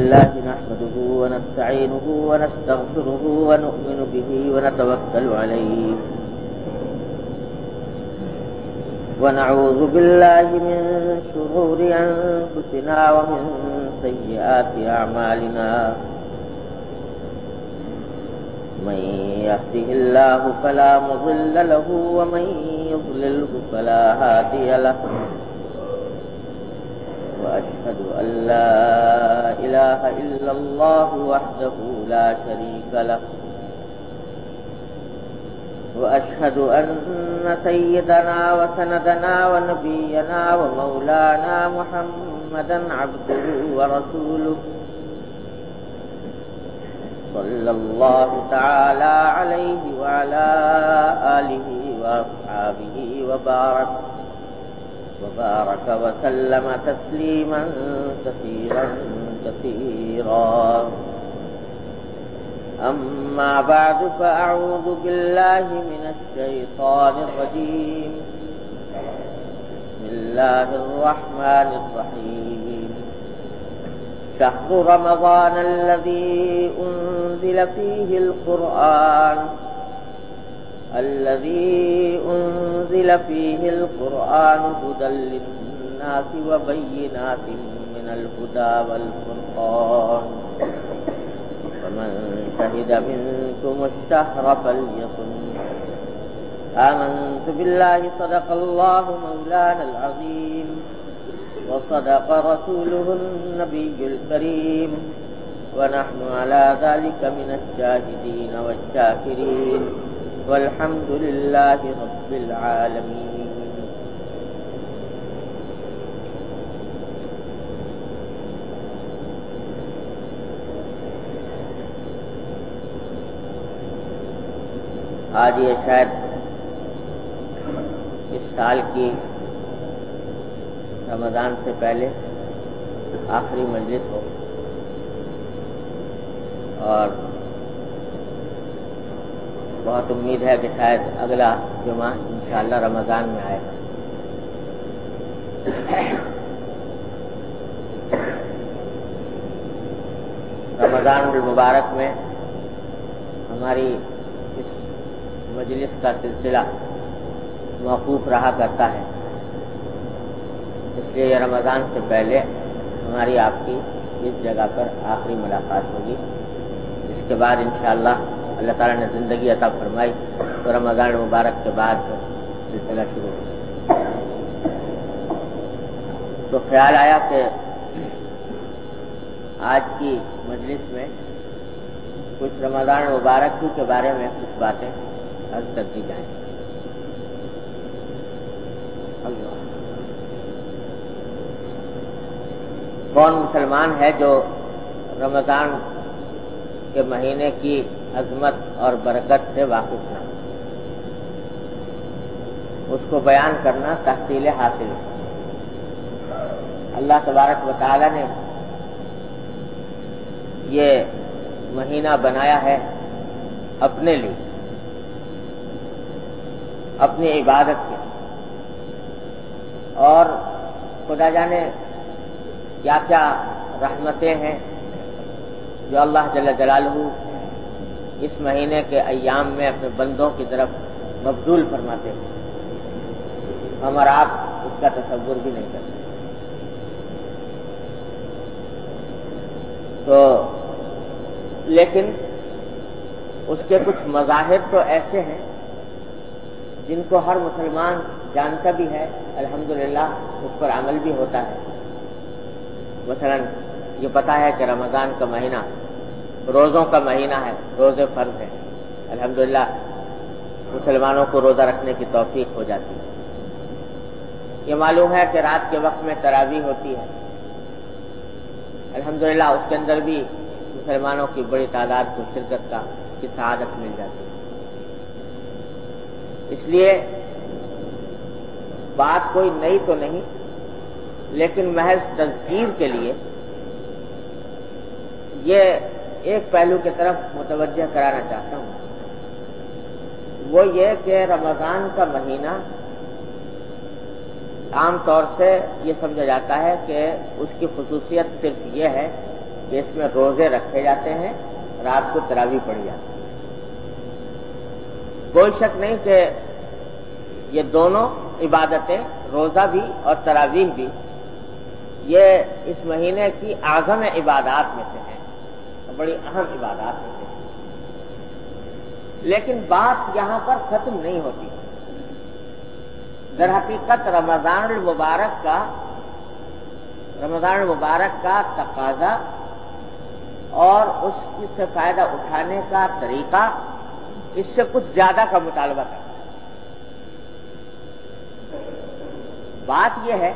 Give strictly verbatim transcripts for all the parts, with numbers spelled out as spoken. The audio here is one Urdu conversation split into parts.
لله نحمده ونستعينه ونستغفره ونؤمن به ونتوكل عليه ونعوذ بالله من شرور أنفسنا ومن سيئات أعمالنا من يهده الله فلا مضل له ومن يضلله فلا هادي له وأشهد أن لا إله إلا الله وحده لا شريك له وأشهد أن سيدنا وسندنا ونبينا ومولانا محمدا عبده ورسوله صلى الله تعالى عليه وعلى آله وأصحابه وبارك وبارك وسلم تسليما كثيرا كثيرا أما بعد فأعوذ بالله من الشيطان الرجيم بسم الله الرحمن الرحيم شهر رمضان الذي أنزل فيه القرآن الذي أنزل فيه القرآن هدى للناس وبينات من الهدى والفرقان فمن شهد منكم الشهر فليصم آمنت بالله صدق الله مولانا العظيم وصدق رسوله النبي الكريم ونحن على ذلك من الشاهدين والشاكرين والحمد لله رب العالمين. آج یہ شاید اس سال کی رمضان سے پہلے آخری مجلس ہو اور بہت امید ہے کہ شاید اگلا جمعہ انشاءاللہ رمضان میں آئے گا. رمضان المبارک میں ہماری اس مجلس کا سلسلہ موقوف رہا کرتا ہے، اس لیے یہ رمضان سے پہلے ہماری آپ کی اس جگہ پر آخری ملاقات ہوگی. اس کے بعد انشاءاللہ اللہ تعالیٰ نے زندگی عطا فرمائی تو رمضان مبارک کے بعد سلسلہ شروع ہو. تو خیال آیا کہ آج کی مجلس میں کچھ رمضان مبارک ہی کے بارے میں کچھ باتیں عرض کر دی جائیں. اللہ کون مسلمان ہے جو رمضان کے مہینے کی عظمت اور برکت سے واقف نہ ہو؟ اس کو بیان کرنا تحصیل حاصل ہے. اللہ تبارک و تعالی نے یہ مہینہ بنایا ہے اپنے لیے، اپنی عبادت کے، اور خدا جانے کیا کیا رحمتیں ہیں جو اللہ جل جلالہ اس مہینے کے ایام میں اپنے بندوں کی طرف مبذول فرماتے ہیں. ہم اور آپ اس کا تصور بھی نہیں کرتے. تو لیکن اس کے کچھ مظاہر تو ایسے ہیں جن کو ہر مسلمان جانتا بھی ہے، الحمدللہ اس پر عمل بھی ہوتا ہے. مثلا یہ پتا ہے کہ رمضان کا مہینہ روزوں کا مہینہ ہے، روزے فرض ہیں، الحمدللہ مسلمانوں کو روزہ رکھنے کی توفیق ہو جاتی ہے. یہ معلوم ہے کہ رات کے وقت میں تراویح ہوتی ہے، الحمدللہ اس کے اندر بھی مسلمانوں کی بڑی تعداد کو شرکت کا کی سعادت مل جاتی ہے. اس لیے بات کوئی نئی تو نہیں، لیکن محض تذکیر کے لیے یہ ایک پہلو کی طرف متوجہ کرانا چاہتا ہوں. وہ یہ کہ رمضان کا مہینہ عام طور سے یہ سمجھا جاتا ہے کہ اس کی خصوصیت صرف یہ ہے کہ اس میں روزے رکھے جاتے ہیں، رات کو تراویح پڑھی جاتی ہے۔ کوئی شک نہیں کہ یہ دونوں عبادتیں، روزہ بھی اور تراویح بھی، یہ اس مہینے کی اعظم عبادات میں سے ہیں اور بڑی اہم عبادات میں سے ہیں۔ لیکن بات یہاں پر ختم نہیں ہوتی۔ در حقیقت رمضان المبارک کا رمضان المبارک کا تقاضا اور اس سے فائدہ اٹھانے کا طریقہ اس سے کچھ زیادہ کا مطالبہ کرتا ہے۔ بات یہ ہے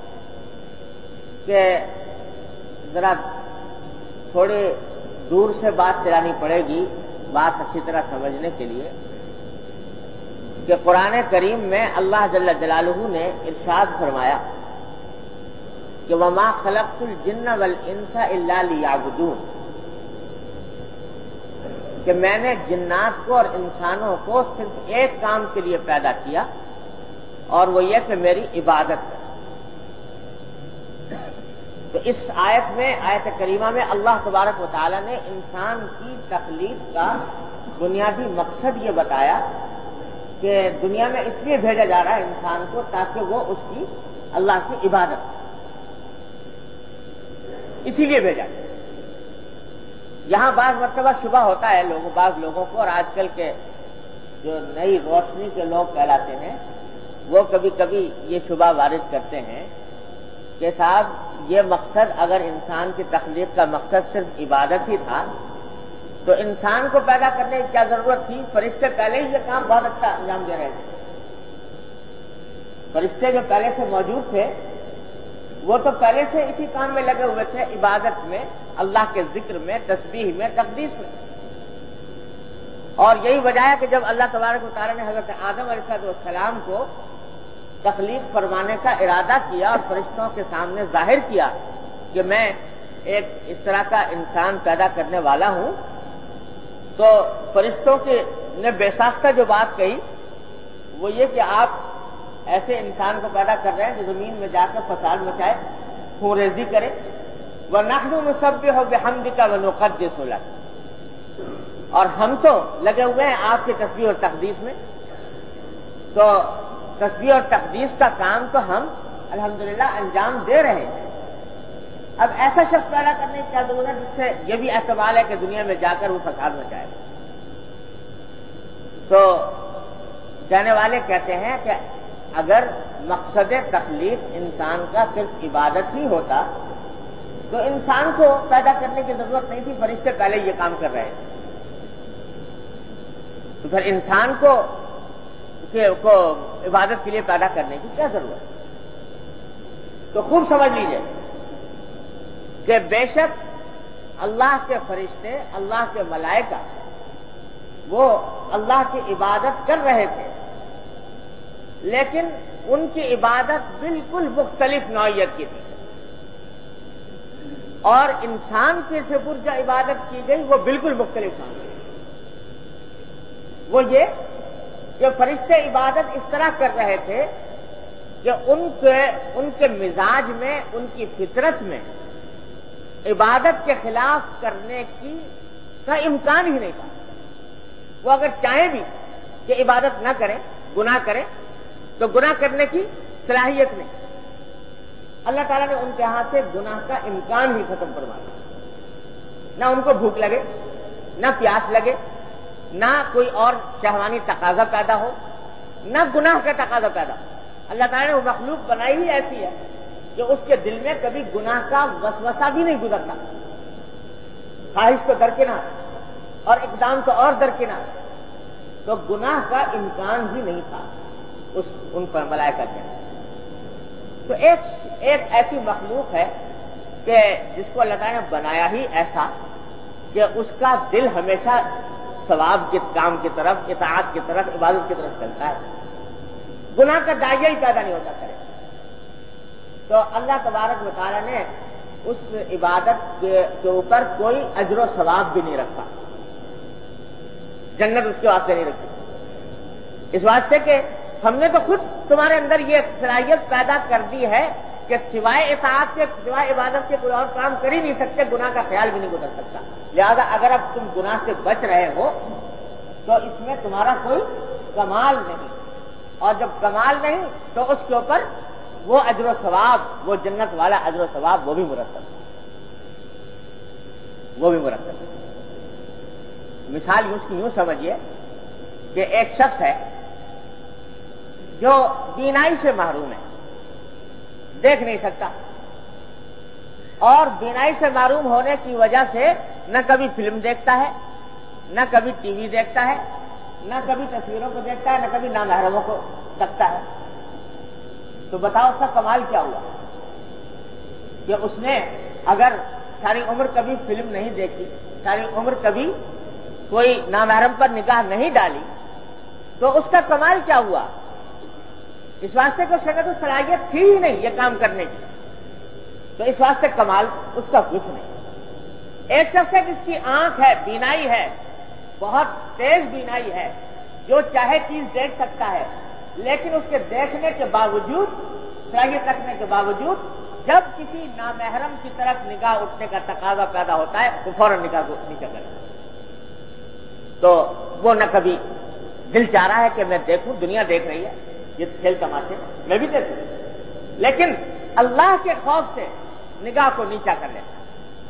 کہ ذرا تھوڑے دور سے بات چلانی پڑے گی بات اچھی طرح سمجھنے کے لیے، کہ قرآن کریم میں اللہ جل جلالہ نے ارشاد فرمایا کہ وما خلقت الجن والانس الا لیعبدون، کہ میں نے جنات کو اور انسانوں کو صرف ایک کام کے لیے پیدا کیا، اور وہ یہ کہ میری عبادت کریں۔ تو اس آیت میں، آیت کریمہ میں اللہ تبارک و تعالی نے انسان کی تخلیق کا بنیادی مقصد یہ بتایا کہ دنیا میں اس لیے بھیجا جا رہا ہے انسان کو تاکہ وہ اس کی اللہ کی عبادت کرے، اسی لیے بھیجا۔ یہاں بعض مرتبہ شبہ ہوتا ہے لوگوں بعض لوگوں کو، اور آج کل کے جو نئی روشنی کے لوگ کہلاتے ہیں وہ کبھی کبھی یہ شبہ وارد کرتے ہیں کہ صاحب یہ مقصد، اگر انسان کی تخلیق کا مقصد صرف عبادت ہی تھا تو انسان کو پیدا کرنے کی کیا ضرورت تھی؟ فرشتے پہلے ہی یہ کام بہت اچھا انجام دے رہے تھے۔ فرشتے جو پہلے سے موجود تھے وہ تو پہلے سے اسی کام میں لگے ہوئے تھے، عبادت میں، اللہ کے ذکر میں، تسبیح میں، تقدیس میں۔ اور یہی وجہ ہے کہ جب اللہ تبارک و تعالی نے حضرت آدم علیہ السلام کو تخلیق فرمانے کا ارادہ کیا اور فرشتوں کے سامنے ظاہر کیا کہ میں ایک اس طرح کا انسان پیدا کرنے والا ہوں، تو فرشتوں کے نے بے ساختہ جو بات کہی وہ یہ کہ آپ ایسے انسان کو پیدا کر رہے ہیں جو زمین میں جا کر فساد مچائے، خون ریزی کرے، وَنَحْنُ نُسَبِّحُ بِحَمْدِكَ وَنُقَدِّسُ لَكَ، اور ہم تو لگے ہوئے ہیں آپ کی تسبیح اور تقدیس میں۔ تو تسبیح اور تقدیس کا کام تو ہم الحمدللہ انجام دے رہے ہیں۔ اب ایسا شخص پیدا کرنے کی کیا ضرورت ہے جس سے یہ بھی احتمال ہے کہ دنیا میں جا کر وہ فساد مچائے؟ تو کہنے والے کہتے ہیں کہ اگر مقصد تخلیق انسان کا صرف عبادت ہی ہوتا تو انسان کو پیدا کرنے کی ضرورت نہیں تھی، فرشتے پہلے یہ کام کر رہے تھے۔ تو پھر انسان کو کو عبادت کے لیے پیدا کرنے کی کیا ضرورت ہے؟ تو خوب سمجھ لیجئے کہ بے شک اللہ کے فرشتے، اللہ کے ملائکہ وہ اللہ کی عبادت کر رہے تھے، لیکن ان کی عبادت بالکل مختلف نوعیت کی تھی، اور انسان کے سپرد جو عبادت کی گئی وہ بالکل مختلف نوعیت کی۔ وہ یہ کہ فرشتے عبادت اس طرح کر رہے تھے کہ ان کے ان کے مزاج میں، ان کی فطرت میں عبادت کے خلاف کرنے کی کا امکان ہی نہیں تھا۔ وہ اگر چاہیں بھی کہ عبادت نہ کریں، گناہ کریں، تو گناہ کرنے کی صلاحیت نہیں۔ اللہ تعالیٰ نے ان کے ہاں سے گناہ کا امکان ہی ختم فرما دیا۔ نہ ان کو بھوک لگے، نہ پیاس لگے، نہ کوئی اور شہوانی تقاضا پیدا ہو، نہ گناہ کا تقاضا پیدا ہو۔ اللہ تعالیٰ نے وہ مخلوق بنائی ہی ایسی ہے کہ اس کے دل میں کبھی گناہ کا وسوسہ بھی نہیں گزرتا، خواہش تو درکنار اور اقدام تو اور درکنار، تو گناہ کا امکان ہی نہیں تھا اس ان پر ملائکہ کے۔ تو ایک ایک ایسی مخلوق ہے کہ جس کو اللہ تعالیٰ نے بنایا ہی ایسا کہ اس کا دل ہمیشہ ثواب کے کام کی طرف، اطاعت کی طرف، عبادت کی طرف چلتا ہے، گناہ کا داعیہ ہی پیدا نہیں ہوتا کرے۔ تو اللہ تبارک و تعالیٰ نے اس عبادت کے اوپر کوئی اجر و ثواب بھی نہیں رکھا، جنت اس کے واسطے نہیں رکھی، اس واسطے کہ ہم نے تو خود تمہارے اندر یہ صلاحیت پیدا کر دی ہے کہ سوائے اطاعت کے سوائے عبادت کے کوئی اور کام کر ہی نہیں سکتے، گناہ کا خیال بھی نہیں گزر سکتا. لہذا اگر اب تم گناہ سے بچ رہے ہو تو اس میں تمہارا کوئی کمال نہیں، اور جب کمال نہیں تو اس کے اوپر وہ اجر و ثواب، وہ جنت والا اجر و ثواب وہ بھی مرتب ہے، وہ بھی مرتب ہے. مثال یوں اس کی یوں سمجھیے کہ ایک شخص ہے جو بینائی سے محروم ہے، دیکھ نہیں سکتا، اور بینائی سے محروم ہونے کی وجہ سے نہ کبھی فلم دیکھتا ہے، نہ کبھی ٹی وی دیکھتا ہے، نہ کبھی تصویروں کو دیکھتا ہے، نہ کبھی نامحرموں کو دیکھتا ہے. تو بتاؤ اس کا کمال کیا ہوا کہ اس نے اگر ساری عمر کبھی فلم نہیں دیکھی، ساری عمر کبھی کوئی نامحرم پر نگاہ نہیں ڈالی، تو اس کا کمال کیا ہوا؟ اس واسطے کہ اس کے تو صلاحیت تھی ہی نہیں یہ کام کرنے کی، تو اس واسطے کمال اس کا کچھ نہیں. ایک شخص ہے جس کی آنکھ ہے، بینائی ہے، بہت تیز بینائی ہے، جو چاہے چیز دیکھ سکتا ہے، لیکن اس کے دیکھنے کے باوجود، صلاحیت رکھنے کے باوجود، جب کسی نامحرم کی طرف نگاہ اٹھنے کا تقاضا پیدا ہوتا ہے وہ فوراً نگاہ کو نیچے کرے. تو وہ نہ کبھی دل چاہ رہا ہے کہ میں دیکھوں، دنیا دیکھ رہی ہے یہ کھیل تماشے، میں بھی دیکھوں، لیکن اللہ کے خوف سے نگاہ کو نیچا کر لیتا ہے.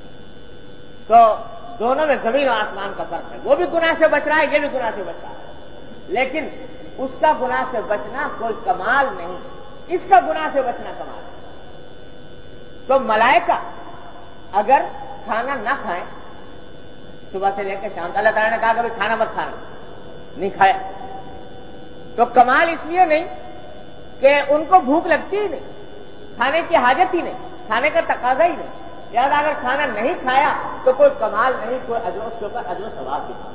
تو دونوں میں زمین و آسمان کا فرق ہے. وہ بھی گناہ سے بچ رہا ہے، یہ بھی گناہ سے بچ رہا ہے، لیکن اس کا گناہ سے بچنا کوئی کمال نہیں، اس کا گناہ سے بچنا کمال ہے. تو ملائکہ اگر کھانا نہ کھائیں صبح سے لے کے شام، اللہ تعالیٰ نے کہا کہ کھانا مت کھانا، نہیں کھایا، تو کمال اس لیے نہیں کہ ان کو بھوک لگتی ہی نہیں، کھانے کی حاجت ہی نہیں، کھانے کا تقاضا ہی نہیں. لہٰذا اگر کھانا نہیں کھایا تو کوئی کمال نہیں، کوئی اجر اس کے اوپر اجر و ثواب بھی نہیں.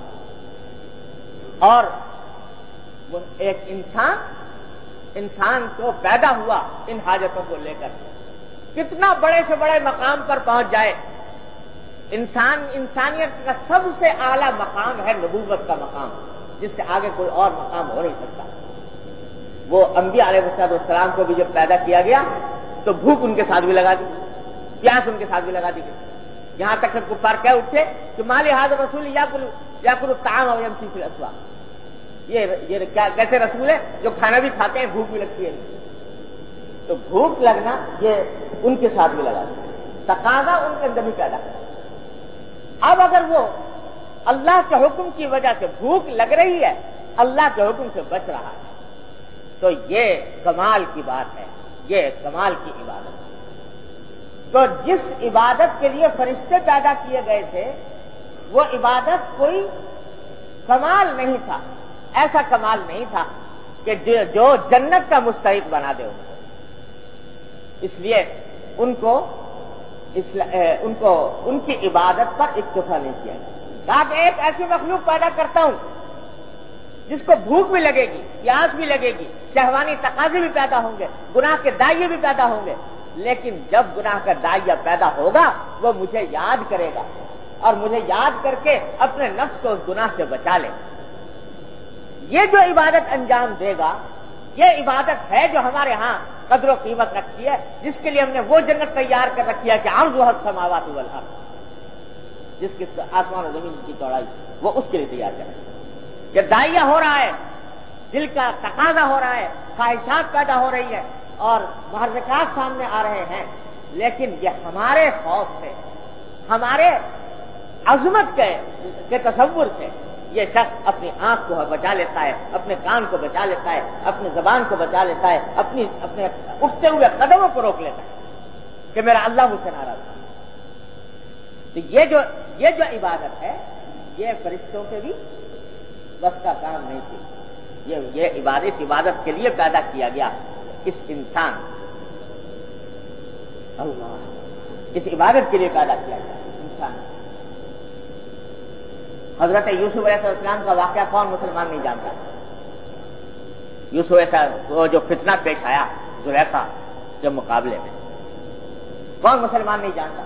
اور وہ ایک انسان انسان کو پیدا ہوا ان حاجتوں کو لے کر، کتنا بڑے سے بڑے مقام پر پہنچ جائے، انسان انسانیت کا سب سے اعلیٰ مقام ہے نبوت کا مقام، جس سے آگے کوئی اور مقام ہو نہیں سکتا. وہ انبیاء علیہ السلام کو بھی جب پیدا کیا گیا تو بھوک ان کے ساتھ بھی لگا دی، پیاس ان کے ساتھ بھی لگا دی گئی، یہاں تک کہ کفار کہہ اٹھے کہ مالی حاضر رسول یا کلو یا کلو طعام اور یمشی فی الاسواق، یہ یہ کیسے رسول ہے جو کھانا بھی کھاتے ہیں بھوک بھی لگتی ہے. تو بھوک لگنا یہ ان کے ساتھ بھی لگا دی، تقاضا ان کے اندر بھی پیدا کر. اب اگر وہ اللہ کے حکم کی وجہ سے بھوک لگ رہی ہے، اللہ کے حکم سے بچ رہا ہے، تو یہ کمال کی بات ہے، یہ کمال کی عبادت ہے. تو جس عبادت کے لیے فرشتے پیدا کیے گئے تھے وہ عبادت کوئی کمال نہیں تھا، ایسا کمال نہیں تھا کہ جو جنت کا مستحق بنا دے ان کو. اس لیے ان کو ان کو ان کی عبادت پر اکتفا نہیں کیا گیا. کہا کہ ایک ایسی مخلوق پیدا کرتا ہوں جس کو بھوک بھی لگے گی، پیاس بھی لگے گی، شہوانی تقاضے بھی پیدا ہوں گے، گناہ کے دائیں بھی پیدا ہوں گے، لیکن جب گناہ کا دائیا پیدا ہوگا وہ مجھے یاد کرے گا اور مجھے یاد کر کے اپنے نفس کو اس گناہ سے بچا لے. یہ جو عبادت انجام دے گا یہ عبادت ہے جو ہمارے ہاں قدر و قیمت رکھتی ہے، جس کے لیے ہم نے وہ جنت تیار کر رکھی ہے کہ عرضها السماوات والارض، جس کے آسمان و زمین کی چوڑائی، وہ اس کے لیے تیار کر رکھی ہے. یہ دائیا ہو رہا ہے، دل کا تقاضا ہو رہا ہے، خواہشات پیدا ہو رہی ہے اور محرکات سامنے آ رہے ہیں، لیکن یہ ہمارے خوف سے، ہمارے عظمت کے, کے تصور سے یہ شخص اپنی آنکھ کو بچا لیتا ہے، اپنے کان کو بچا لیتا ہے، اپنی زبان کو بچا لیتا ہے، اپنی اپنے اٹھتے ہوئے قدموں کو روک لیتا ہے کہ میرا اللہ مجھ سے ناراض ہے. تو یہ جو یہ جو عبادت ہے یہ فرشتوں کے بھی بس کا کام نہیں تھی. یہ یہ عبادت اس عبادت کے لیے پیدا کیا گیا. اس انسان اللہ اس عبادت کے لیے پیدا کیا گیا انسان. حضرت یوسف علیہ السلام کا واقعہ کون مسلمان نہیں جانتا؟ یوسف ایسا وہ جو فتنہ پیش آیا زلیخا کے مقابلے میں، کون مسلمان نہیں جانتا؟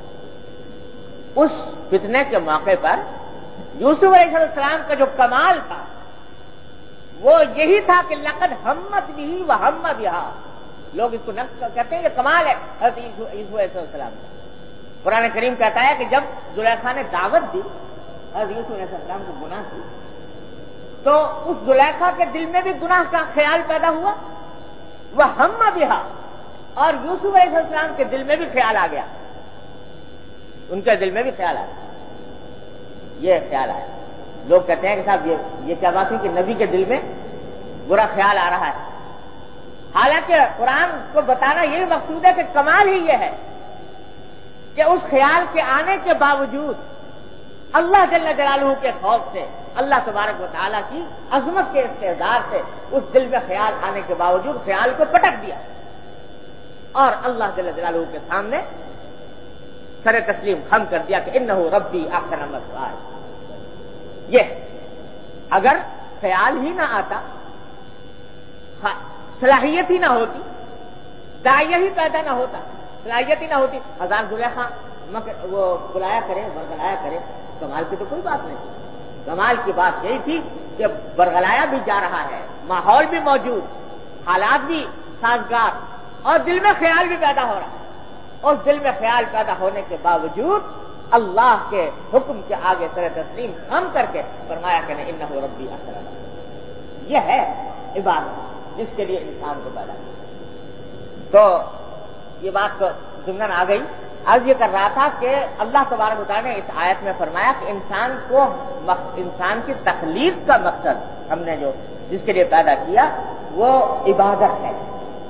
اس فتنے کے موقع پر یوسف علیہ السلام کا جو کمال تھا وہ یہی تھا کہ لقد ہمت بھی و ہم بہا، لوگ اس کو نقص کہتے ہیں، یہ کمال ہے حضرت یوسف علیہ السلام کا۔ قرآن کریم کہتا ہے کہ جب زلیخا نے دعوت دی حضرت یوسف علیہ السلام کو گناہ کی، تو اس زلیخا کے دل میں بھی گناہ کا خیال پیدا ہوا، وہ ہم بہا، اور یوسف علیہ السلام کے دل میں بھی خیال آ گیا، ان کے دل میں بھی خیال آ گیا، یہ خیال آیا۔ لوگ کہتے ہیں کہ صاحب یہ یہ کیا بات ہے کہ نبی کے دل میں برا خیال آ رہا ہے، حالانکہ قرآن کو بتانا یہی مقصود ہے کہ کمال ہی یہ ہے کہ اس خیال کے آنے کے باوجود اللہ جل جلالہ کے خوف سے، اللہ تبارک و تعالیٰ کی عظمت کے استحضار سے اس دل میں خیال آنے کے باوجود خیال کو پٹک دیا اور اللہ جل جلالہ کے سامنے سر تسلیم خم کر دیا کہ انہ ربی احسن مثوائے۔ یہ اگر خیال ہی نہ آتا، صلاحیت ہی نہ ہوتی، داعیہ ہی پیدا نہ ہوتا، صلاحیت ہی نہ ہوتی، ہزار زلیخا وہ بلایا کرے برگلایا کرے، کمال کی تو کوئی بات نہیں تھی۔ کمال کی بات یہی تھی کہ برگلایا بھی جا رہا ہے، ماحول بھی موجود، حالات بھی سازگار، اور دل میں خیال بھی پیدا ہو رہا ہے۔ اس دل میں خیال پیدا ہونے کے باوجود اللہ کے حکم کے آگے سر تسلیم خم کر کے فرمایا کہ انہ ربی احسن مثوائے۔ یہ ہے عبادت جس کے لیے انسان کو پیدا کیا۔ تو یہ بات تو ضمن آ گئی۔ عرض یہ کر رہا تھا کہ اللہ تبارک و تعالیٰ نے اس آیت میں فرمایا کہ انسان کو انسان کی تخلیق کا مقصد ہم نے جو جس کے لیے پیدا کیا وہ عبادت ہے،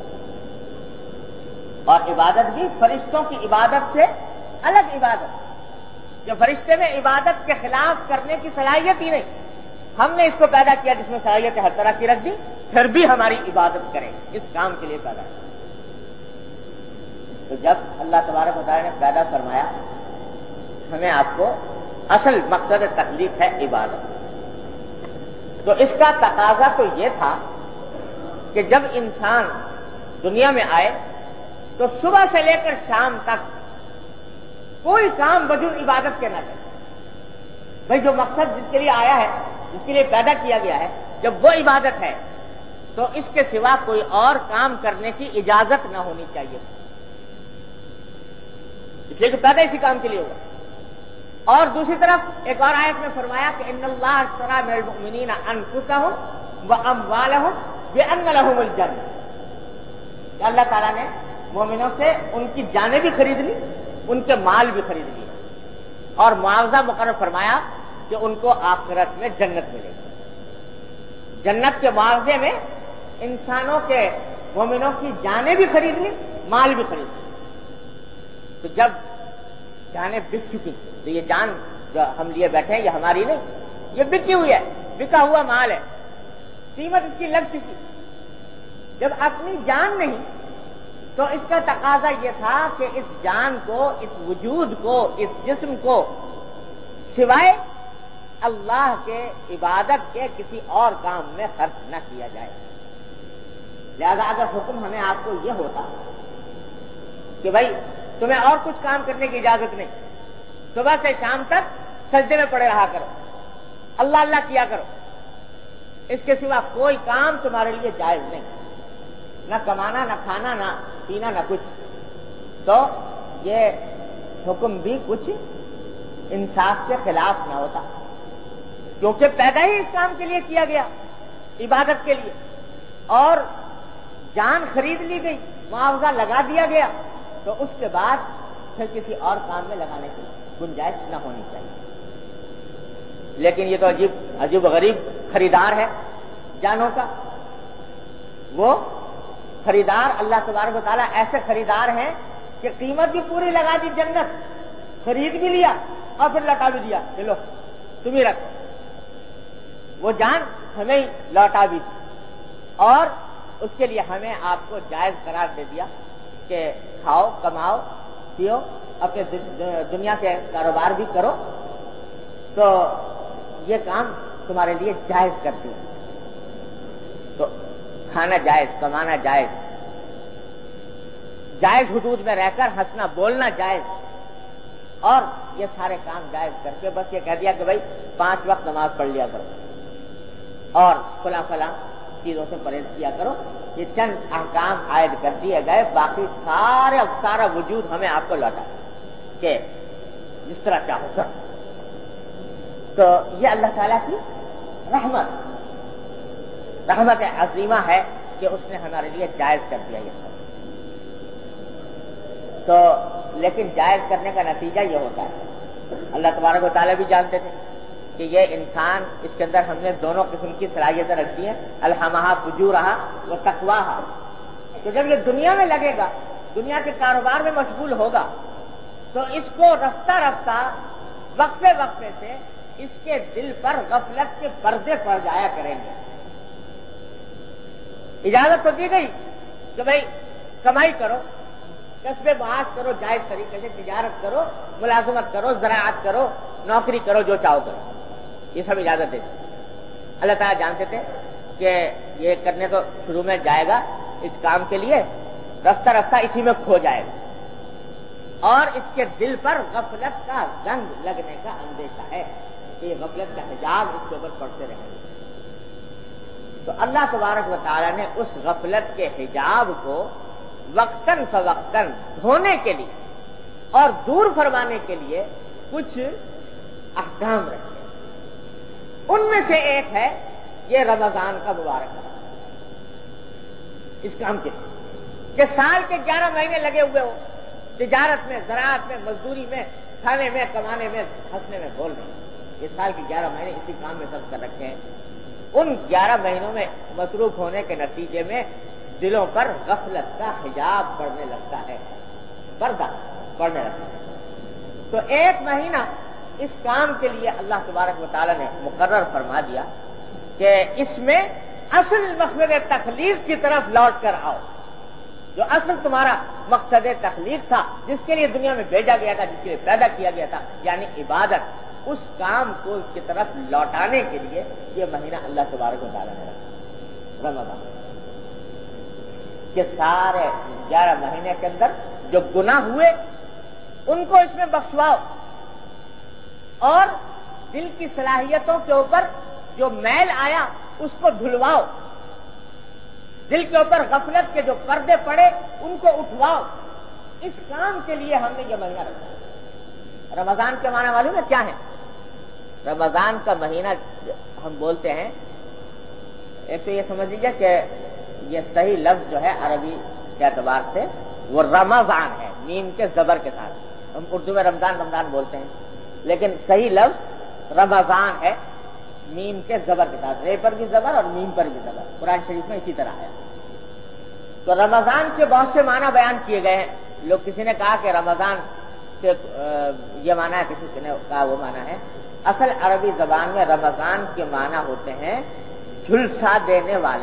اور عبادت بھی فرشتوں کی عبادت سے الگ عبادت، جو فرشتے میں عبادت کے خلاف کرنے کی صلاحیت ہی نہیں، ہم نے اس کو پیدا کیا جس میں صلاحیت ہر طرح کی رکھ دی، پھر بھی ہماری عبادت کریں، اس کام کے لیے پیدا کیا۔ تو جب اللہ تبارک و تعالیٰ نے پیدا فرمایا ہمیں آپ کو اصل مقصد تخلیق ہے عبادت، تو اس کا تقاضا تو یہ تھا کہ جب انسان دنیا میں آئے تو صبح سے لے کر شام تک کوئی کام بجز عبادت کے نہ کرے۔ بھائی جو مقصد جس کے لیے آیا ہے، جس کے لیے پیدا کیا گیا ہے، جب وہ عبادت ہے تو اس کے سوا کوئی اور کام کرنے کی اجازت نہ ہونی چاہیے، اس لیے کہ پیدا اسی کام کے لیے ہوا۔ اور دوسری طرف ایک اور آیت میں فرمایا کہ ان اللہ اشتری من المؤمنین انفسهم واموالهم بان لهم الجنہ، کہ اللہ تعالیٰ نے مومنوں سے ان کی جانیں بھی خرید لی، ان کے مال بھی خرید لیے، اور معاوضہ مقرر فرمایا کہ ان کو آخرت میں جنت ملے گی۔ جنت کے معاوضے میں انسانوں کے مومنوں کی جانیں بھی خرید لی، مال بھی خرید لی۔ تو جب جانیں بک چکی تو یہ جان جو ہم لیے بیٹھے ہیں یہ ہماری نہیں، یہ بکی ہوئی ہے، بکا ہوا مال ہے، قیمت اس کی لگ چکی۔ جب اپنی جان نہیں تو اس کا تقاضا یہ تھا کہ اس جان کو، اس وجود کو، اس جسم کو سوائے اللہ کے عبادت کے کسی اور کام میں خرچ نہ کیا جائے۔ لہذا اگر حکم ہمیں آپ کو یہ ہوتا کہ بھائی تمہیں اور کچھ کام کرنے کی اجازت نہیں، صبح سے شام تک سجدے میں پڑے رہا کرو، اللہ اللہ کیا کرو، اس کے سوا کوئی کام تمہارے لیے جائز نہیں، نہ کمانا، نہ کھانا، نہ پینا، نہ کچھ، تو یہ حکم بھی کچھ انصاف کے خلاف نہ ہوتا، کیونکہ پیدا ہی اس کام کے لیے کیا گیا، عبادت کے لیے، اور جان خرید لی گئی، معاوضہ لگا دیا گیا، تو اس کے بعد پھر کسی اور کام میں لگانے کی گنجائش نہ ہونی چاہیے۔ لیکن یہ تو عجیب عجیب غریب خریدار ہے جانوں کا، وہ خریدار اللہ تبارک و تعالیٰ ایسے خریدار ہیں کہ قیمت بھی پوری لگا دی، جنت خرید بھی لیا اور پھر لوٹا بھی دیا کہ لو تم ہی رکھو، وہ جان ہمیں ہی لوٹا بھی دی، اور اس کے لیے ہمیں آپ کو جائز قرار دے دیا کہ کھاؤ، کماؤ، پیو، اپنے دنیا کے کاروبار بھی کرو، تو یہ کام تمہارے لیے جائز کر دیا۔ تو کھانا جائز، کمانا جائز، جائز حدود میں رہ کر ہنسنا بولنا جائز، اور یہ سارے کام جائز کر کے بس یہ کہہ دیا کہ بھائی پانچ وقت نماز پڑھ لیا کرو اور فلاں فلاں چیزوں سے پرہیز کیا کرو، یہ چند احکام عائد کر دیے گئے، باقی سارے سارا وجود ہمیں آپ کو لوٹا کہ جس طرح چاہو کر. تو یہ اللہ تعالیٰ کی رحمت رحمت عظیمہ ہے کہ اس نے ہمارے لیے جائز کر دیا یہ سب. تو لیکن جائز کرنے کا نتیجہ یہ ہوتا ہے، اللہ تبارک و تعالیٰ بھی جانتے تھے کہ یہ انسان، اس کے اندر ہم نے دونوں قسم کی صلاحیتیں رکھ دی ہیں، الہمہا فجورہا و تقواہا. تو جب یہ دنیا میں لگے گا، دنیا کے کاروبار میں مشغول ہوگا، تو اس کو رفتہ رفتہ وقفے وقفے سے اس کے دل پر غفلت کے پردے پڑ جایا کریں گے. اجازت تو دی گئی کہ بھائی کمائی کرو، کسب معاش کرو، جائز طریقے سے تجارت کرو، ملازمت کرو، زراعت کرو، نوکری کرو، جو چاہو کرو، یہ سب اجازت دے دی. اللہ تعالیٰ جانتے تھے کہ یہ کرنے تو شروع میں جائے گا اس کام کے لیے، رفتہ رفتہ اسی میں کھو جائے گا، اور اس کے دل پر غفلت کا زنگ لگنے کا اندیشہ ہے کہ یہ غفلت کا حجاب اس کے اوپر پڑتے رہیں گے. تو اللہ تبارک و تعالیٰ نے اس غفلت کے حجاب کو وقتاً فوقتاً دھونے کے لیے اور دور فرمانے کے لیے کچھ احکام رکھے. ان میں سے ایک ہے یہ رمضان کا مبارک ہے. اس کام کے لیے کہ سال کے گیارہ مہینے لگے ہوئے ہو تجارت میں، زراعت میں، مزدوری میں، کھانے میں، کمانے میں، ہنسنے میں، بولنے میں، یہ سال کے گیارہ مہینے اسی کام میں سب کر رکھے ہیں. ان گیارہ مہینوں میں مصروف ہونے کے نتیجے میں دلوں پر غفلت کا حجاب پڑنے لگتا ہے، پردہ پڑنے لگتا ہے. تو ایک مہینہ اس کام کے لیے اللہ تبارک و تعالیٰ نے مقرر فرما دیا کہ اس میں اصل مقصد تخلیق کی طرف لوٹ کر آؤ. جو اصل تمہارا مقصد تخلیق تھا، جس کے لیے دنیا میں بھیجا گیا تھا، جس کے لیے پیدا کیا گیا تھا، یعنی عبادت، اس کام کو اس کی طرف لوٹانے کے لیے یہ مہینہ اللہ تبارک و تعالیٰ نے رکھا رمضان، کہ سارے گیارہ مہینے کے اندر جو گناہ ہوئے ان کو اس میں بخشواؤ، اور دل کی صلاحیتوں کے اوپر جو میل آیا اس کو دھلواؤ، دل کے اوپر غفلت کے جو پردے پڑے ان کو اٹھواؤ. اس کام کے لیے ہم نے یہ مہینہ رکھا. رمضان کے معنی معلوم ہے کیا ہے؟ رمضان کا مہینہ ہم بولتے ہیں، ایک تو یہ سمجھ لیجیے کہ یہ صحیح لفظ جو ہے عربی کے اعتبار سے وہ رمضان ہے، میم کے زبر کے ساتھ. ہم اردو میں رمضان رمضان بولتے ہیں، لیکن صحیح لفظ رمضان ہے، میم کے زبر کے ساتھ. رے پر بھی زبر اور میم پر بھی زبر. قرآن شریف میں اسی طرح ہے. تو رمضان کے بہت سے معنی بیان کیے گئے ہیں. لوگ کسی نے کہا کہ رمضان سے یہ معنی ہے، کسی نے کہا وہ معنی ہے. اصل عربی زبان میں رمضان کے معنی ہوتے ہیں جھلسا دینے والا،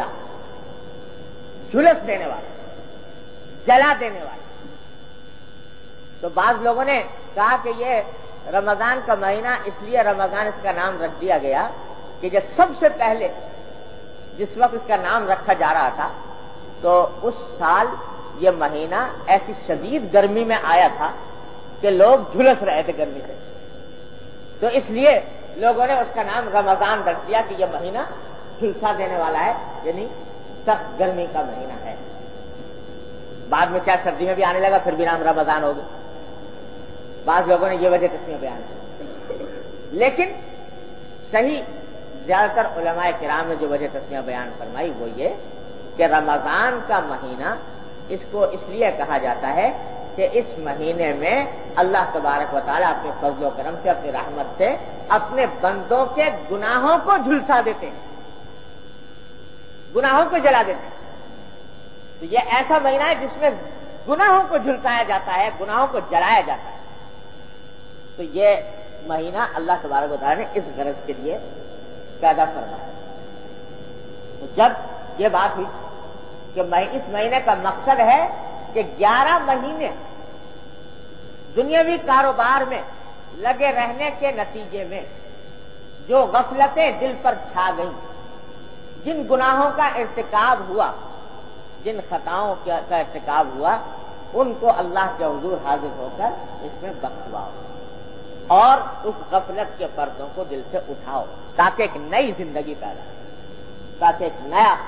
جھلس دینے والا، جلا دینے والا. تو بعض لوگوں نے کہا کہ یہ رمضان کا مہینہ اس لیے رمضان اس کا نام رکھ دیا گیا کہ جب سب سے پہلے جس وقت اس کا نام رکھا جا رہا تھا تو اس سال یہ مہینہ ایسی شدید گرمی میں آیا تھا کہ لوگ جھلس رہے تھے گرمی سے. تو اس لیے لوگوں نے اس کا نام رمضان رکھ دیا کہ یہ مہینہ جھلسا دینے والا ہے، یعنی سخت گرمی کا مہینہ ہے. بعد میں کیا سردی میں بھی آنے لگا، پھر بھی نام رمضان ہو گیا. بعض لوگوں نے یہ وجہ تسمیہ بیان کی، لیکن صحیح زیادہ تر علماء کرام نے جو وجہ تسمیہ بیان فرمائی وہ یہ کہ رمضان کا مہینہ اس کو اس لیے کہا جاتا ہے کہ اس مہینے میں اللہ تبارک و تعالیٰ اپنے فضل و کرم سے، اپنی رحمت سے اپنے بندوں کے گناہوں کو جھلسا دیتے ہیں، گناہوں کو جلا دیتے ہیں. تو یہ ایسا مہینہ ہے جس میں گناہوں کو جھلسایا جاتا ہے، گناہوں کو جلایا جاتا ہے. تو یہ مہینہ اللہ تبارک و تعالیٰ نے اس غرض کے لیے پیدا فرمایا. تو جب یہ بات ہوئی کہ اس مہینے کا مقصد ہے کہ گیارہ مہینے دنیاوی کاروبار میں لگے رہنے کے نتیجے میں جو غفلتیں دل پر چھا گئیں، جن گناہوں کا ارتکاب ہوا، جن خطاؤں کا ارتکاب ہوا، ان کو اللہ کے حضور حاضر ہو کر اس میں بخشواؤ اور اس غفلت کے پردوں کو دل سے اٹھاؤ تاکہ ایک نئی زندگی پیدا ہو، تاکہ ایک نیا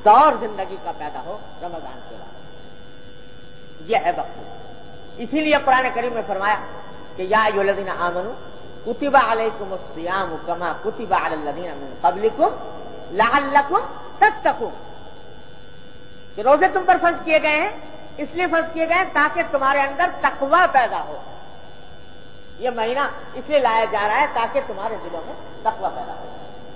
دور زندگی کا پیدا ہو رمضان کے بعد، یہ ہے وقت۔ اسی لیے قرآن کریم میں فرمایا کہ یا ایھا الذین آمنوا کتب علیکم الصیام کما کتب علی الذین من قبلکم لعلکم تتقون، کہ روزے تم پر فرض کیے گئے ہیں، اس لیے فرض کیے گئے ہیں تاکہ تمہارے اندر تقوی پیدا ہو۔ یہ مہینہ اس لیے لایا جا رہا ہے تاکہ تمہارے دلوں میں تقوی پیدا ہو۔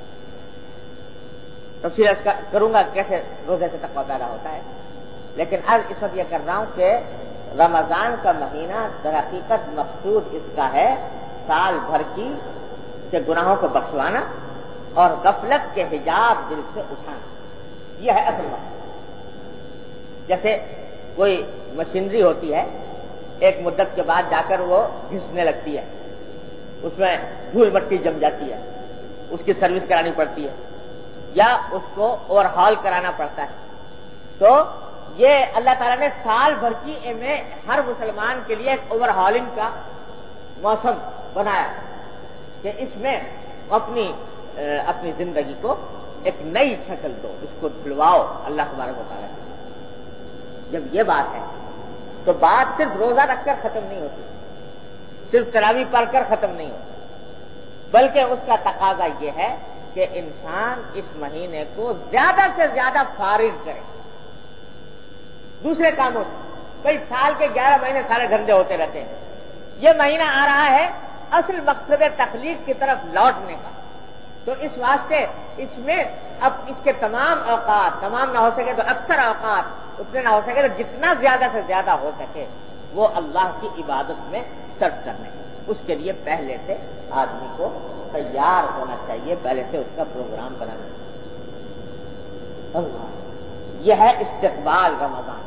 تفصیل کروں گا کیسے روزے سے تقوی پیدا ہوتا ہے، لیکن آج اس وقت یہ کر رہا ہوں کہ رمضان کا مہینہ در حقیقت مقصود اس کا ہے سال بھر کی کے گناہوں کو بخشوانا اور غفلت کے حجاب دل سے اٹھانا، یہ ہے اصل مقصد۔ جیسے کوئی مشینری ہوتی ہے، ایک مدت کے بعد جا کر وہ گھسنے لگتی ہے، اس میں دھول مٹی جم جاتی ہے، اس کی سروس کرانی پڑتی ہے یا اس کو اوور ہال کرانا پڑتا ہے۔ تو یہ اللہ تعالیٰ نے سال بھر کی میں ہر مسلمان کے لیے ایک اوور ہالنگ کا موسم بنایا کہ اس میں اپنی اپنی زندگی کو ایک نئی شکل دو، اس کو دھلواؤ اللہ تبارک و تعالیٰ کی۔ جب یہ بات ہے تو بات صرف روزہ رکھ کر ختم نہیں ہوتی، صرف تراویح پڑھ کر ختم نہیں ہوتی، بلکہ اس کا تقاضا یہ ہے کہ انسان اس مہینے کو زیادہ سے زیادہ فارغ کرے دوسرے کاموں سے۔ بھائی سال کے گیارہ مہینے سارے دھندے ہوتے رہتے ہیں، یہ مہینہ آ رہا ہے اصل مقصد تخلیق کی طرف لوٹنے کا، تو اس واسطے اس میں اب اس کے تمام اوقات، تمام نہ ہو سکے تو اکثر اوقات، اتنے نہ ہو سکے تو جتنا زیادہ سے زیادہ ہو سکے وہ اللہ کی عبادت میں صرف کرنے، اس کے لیے پہلے سے آدمی کو تیار ہونا چاہیے، پہلے سے اس کا پروگرام بنانا چاہیے۔ اللہ، یہ ہے استقبال رمضان۔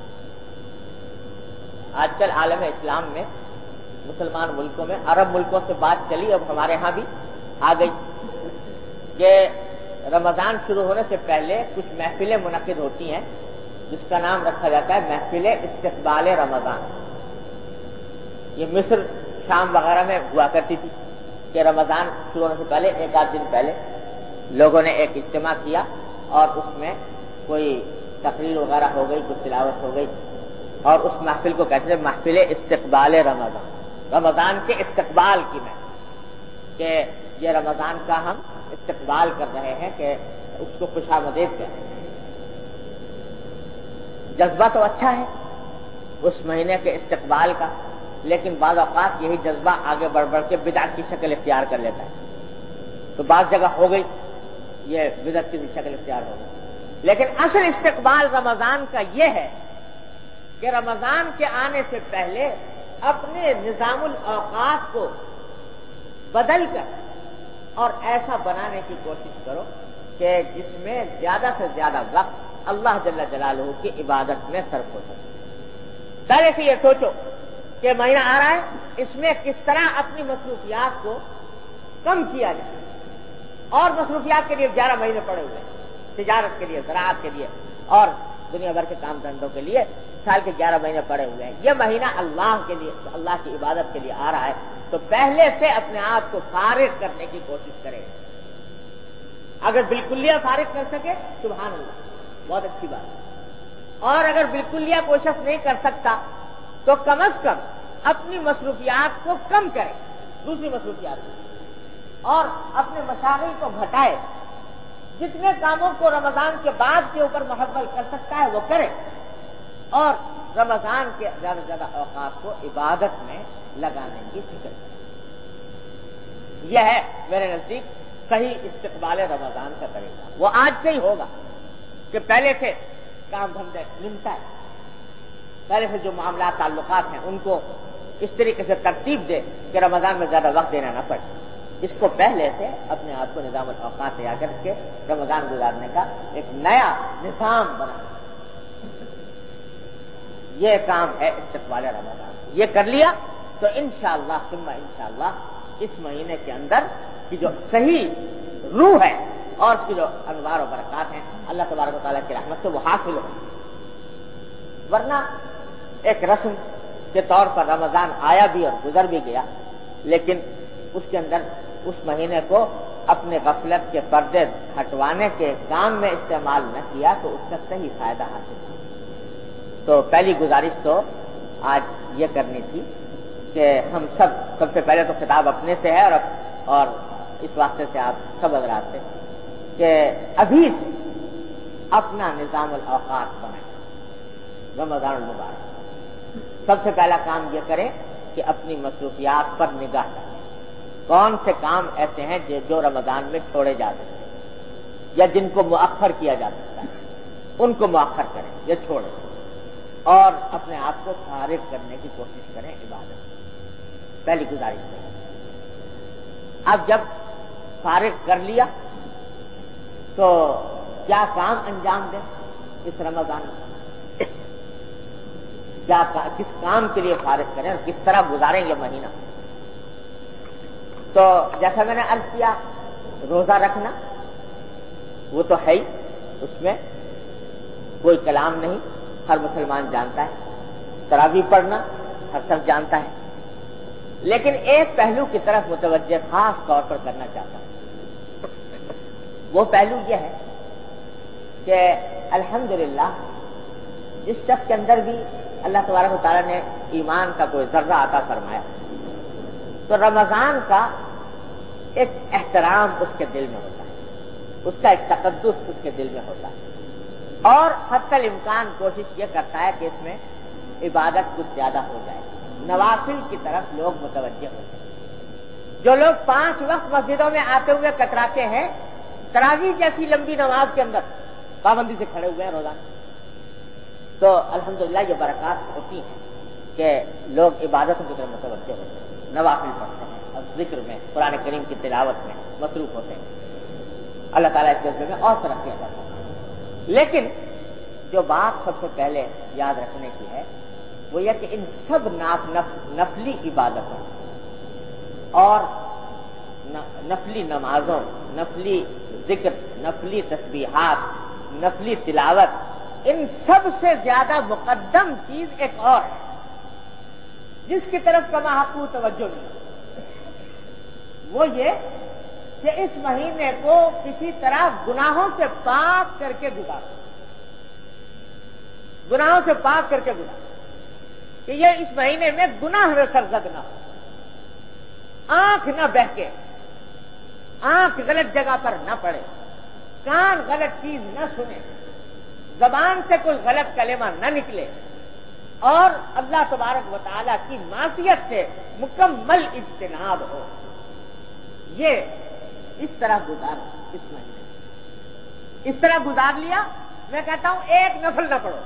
آج کل عالم اسلام میں، مسلمان ملکوں میں، عرب ملکوں سے بات چلی، اب ہمارے ہاں بھی آ گئی کہ رمضان شروع ہونے سے پہلے کچھ محفلیں منعقد ہوتی ہیں جس کا نام رکھا جاتا ہے محفل استقبال رمضان۔ یہ مصر، شام وغیرہ میں ہوا کرتی تھی کہ رمضان شروع ہونے سے پہلے ایک آدھ دن پہلے لوگوں نے ایک اجتماع کیا اور اس میں کوئی تقریر وغیرہ ہو گئی، کچھ تلاوت ہو گئی، اور اس محفل کو کہتے ہیں محفل استقبال رمضان، رمضان کے استقبال کی محفل، کہ یہ رمضان کا ہم استقبال کر رہے ہیں، کہ اس کو خوش آمدید کہیں۔ جذبہ تو اچھا ہے اس مہینے کے استقبال کا، لیکن بعض اوقات یہی جذبہ آگے بڑھ بڑھ کے بدعت کی شکل اختیار کر لیتا ہے، تو بعض جگہ ہو گئی یہ بدعت کی شکل اختیار ہو گئی۔ لیکن اصل استقبال رمضان کا یہ ہے کہ رمضان کے آنے سے پہلے اپنے نظام الاوقات کو بدل کر اور ایسا بنانے کی کوشش کرو کہ جس میں زیادہ سے زیادہ وقت اللہ جل جلالہ کی عبادت میں صرف ہو سکے۔ پہلے سے یہ سوچو کہ مہینہ آ رہا ہے، اس میں کس طرح اپنی مصروفیات کو کم کیا جائے، اور مصروفیات کے لیے گیارہ مہینے پڑے ہوئے ہیں، تجارت کے لیے، زراعت کے لیے اور دنیا بھر کے کام دھندوں کے لیے سال کے گیارہ مہینے پڑے ہوئے ہیں۔ یہ مہینہ اللہ کے لیے، اللہ کی عبادت کے لیے آ رہا ہے، تو پہلے سے اپنے آپ کو فارغ کرنے کی کوشش کرے۔ اگر بالکلیہ فارغ کر سکے سبحان اللہ، بہت اچھی بات، اور اگر بالکلیہ کوشش نہیں کر سکتا تو کم از کم اپنی مصروفیات کو کم کرے، دوسری مصروفیات کو، اور اپنے مشاغل کو گھٹائے، جتنے کاموں کو رمضان کے بعد کے اوپر محول کر سکتا ہے وہ کرے، اور رمضان کے زیادہ سے زیادہ اوقات کو عبادت میں لگانے کی فکر کرے۔ یہ ہے میرے نزدیک صحیح استقبال رمضان کا طریقہ۔ وہ آج سے ہی ہوگا کہ پہلے سے کام دھندے نمٹائے، پہلے سے جو معاملات تعلقات ہیں ان کو اس طریقے سے ترتیب دے کہ رمضان میں زیادہ وقت دینا نہ پڑے۔ اس کو پہلے سے اپنے آپ کو نظام الاوقات تیار کر کے رمضان گزارنے کا ایک نیا نظام بنا، یہ کام ہے استقبال رمضان۔ یہ کر لیا تو انشاءاللہ ثم انشاءاللہ اس مہینے کے اندر کی جو صحیح روح ہے اور اس کی جو انوار و برکات ہیں اللہ تبارک و تعالیٰ کی رحمت سے وہ حاصل ہوں۔ ورنہ ایک رسم کے طور پر رمضان آیا بھی اور گزر بھی گیا، لیکن اس کے اندر اس مہینے کو اپنے غفلت کے پردے ہٹوانے کے کام میں استعمال نہ کیا تو اس کا صحیح فائدہ حاصل ہو۔ تو پہلی گزارش تو آج یہ کرنی تھی کہ ہم سب سب سے پہلے تو خطاب اپنے سے ہے اور اور اس واسطے سے آپ سب حضرات سے کہ ابھی سے اپنا نظام الاوقات بنائیں۔ رمضان المبارک سب سے پہلا کام یہ کریں کہ اپنی مصروفیات پر نگاہ رکھیں۔ کون سے کام ایسے ہیں جو رمضان میں چھوڑے جا سکتے ہیں یا جن کو مؤخر کیا جا سکتا ہے، ان کو مؤخر کریں یا چھوڑیں اور اپنے آپ کو فارغ کرنے کی کوشش کریں عبادت۔ پہلی گزارش ہے۔ اب جب فارغ کر لیا تو کیا کام انجام دیں اس رمضان میں، کیا کس کام کے لیے فارغ کریں اور کس طرح گزاریں یہ مہینہ۔ تو جیسا میں نے عرض کیا، روزہ رکھنا وہ تو ہے ہی، اس میں کوئی کلام نہیں، ہر مسلمان جانتا ہے۔ تراویح پڑھنا ہر شخص جانتا ہے، لیکن ایک پہلو کی طرف متوجہ خاص طور پر کرنا چاہتا ہوں۔ وہ پہلو یہ ہے کہ الحمدللہ جس شخص کے اندر بھی اللہ تبارک و تعالیٰ نے ایمان کا کوئی ذرہ عطا فرمایا تو رمضان کا ایک احترام اس کے دل میں ہوتا ہے، اس کا ایک تقدس اس کے دل میں ہوتا ہے اور حتی الامکان کوشش یہ کرتا ہے کہ اس میں عبادت کچھ زیادہ ہو جائے، نوافل کی طرف لوگ متوجہ ہو جائیں۔ جو لوگ پانچ وقت مسجدوں میں آتے ہوئے کتراتے ہیں، تراویح جیسی لمبی نماز کے اندر پابندی سے کھڑے ہوئے ہیں روزانہ، تو الحمدللہ یہ برکات ہوتی ہیں کہ لوگ عبادتوں کی طرف متوجہ ہوتے ہیں، نوافل پڑھتے ہیں اور ذکر میں، قرآن کریم کی تلاوت میں مصروف ہوتے ہیں۔ اللہ تعالیٰ اس سلسلے میں اور ترقی کرتا ہے۔ لیکن جو بات سب سے پہلے یاد رکھنے کی ہے وہ یہ کہ ان سب نفلی عبادتوں اور نفلی نمازوں، نفلی ذکر، نفلی تسبیحات، نفلی تلاوت، ان سب سے زیادہ مقدم چیز ایک اور ہے جس کی طرف کما حقو توجہ نہیں، وہ یہ کہ اس مہینے کو کسی طرح گناہوں سے پاک کر کے گزارو، گناہوں سے پاک کر کے گزارو، کہ یہ اس مہینے میں گناہ میں سرزد نہ ہو، آنکھ نہ بہکے، آنکھ غلط جگہ پر نہ پڑے، کان غلط چیز نہ سنے، زبان سے کوئی غلط کلمہ نہ نکلے اور اللہ تبارک و تعالیٰ کی معصیت سے مکمل اجتناب ہو۔ یہ اس طرح گزارو، اس مہینے اس طرح گزار لیا۔ میں کہتا ہوں ایک نفل نہ پڑھو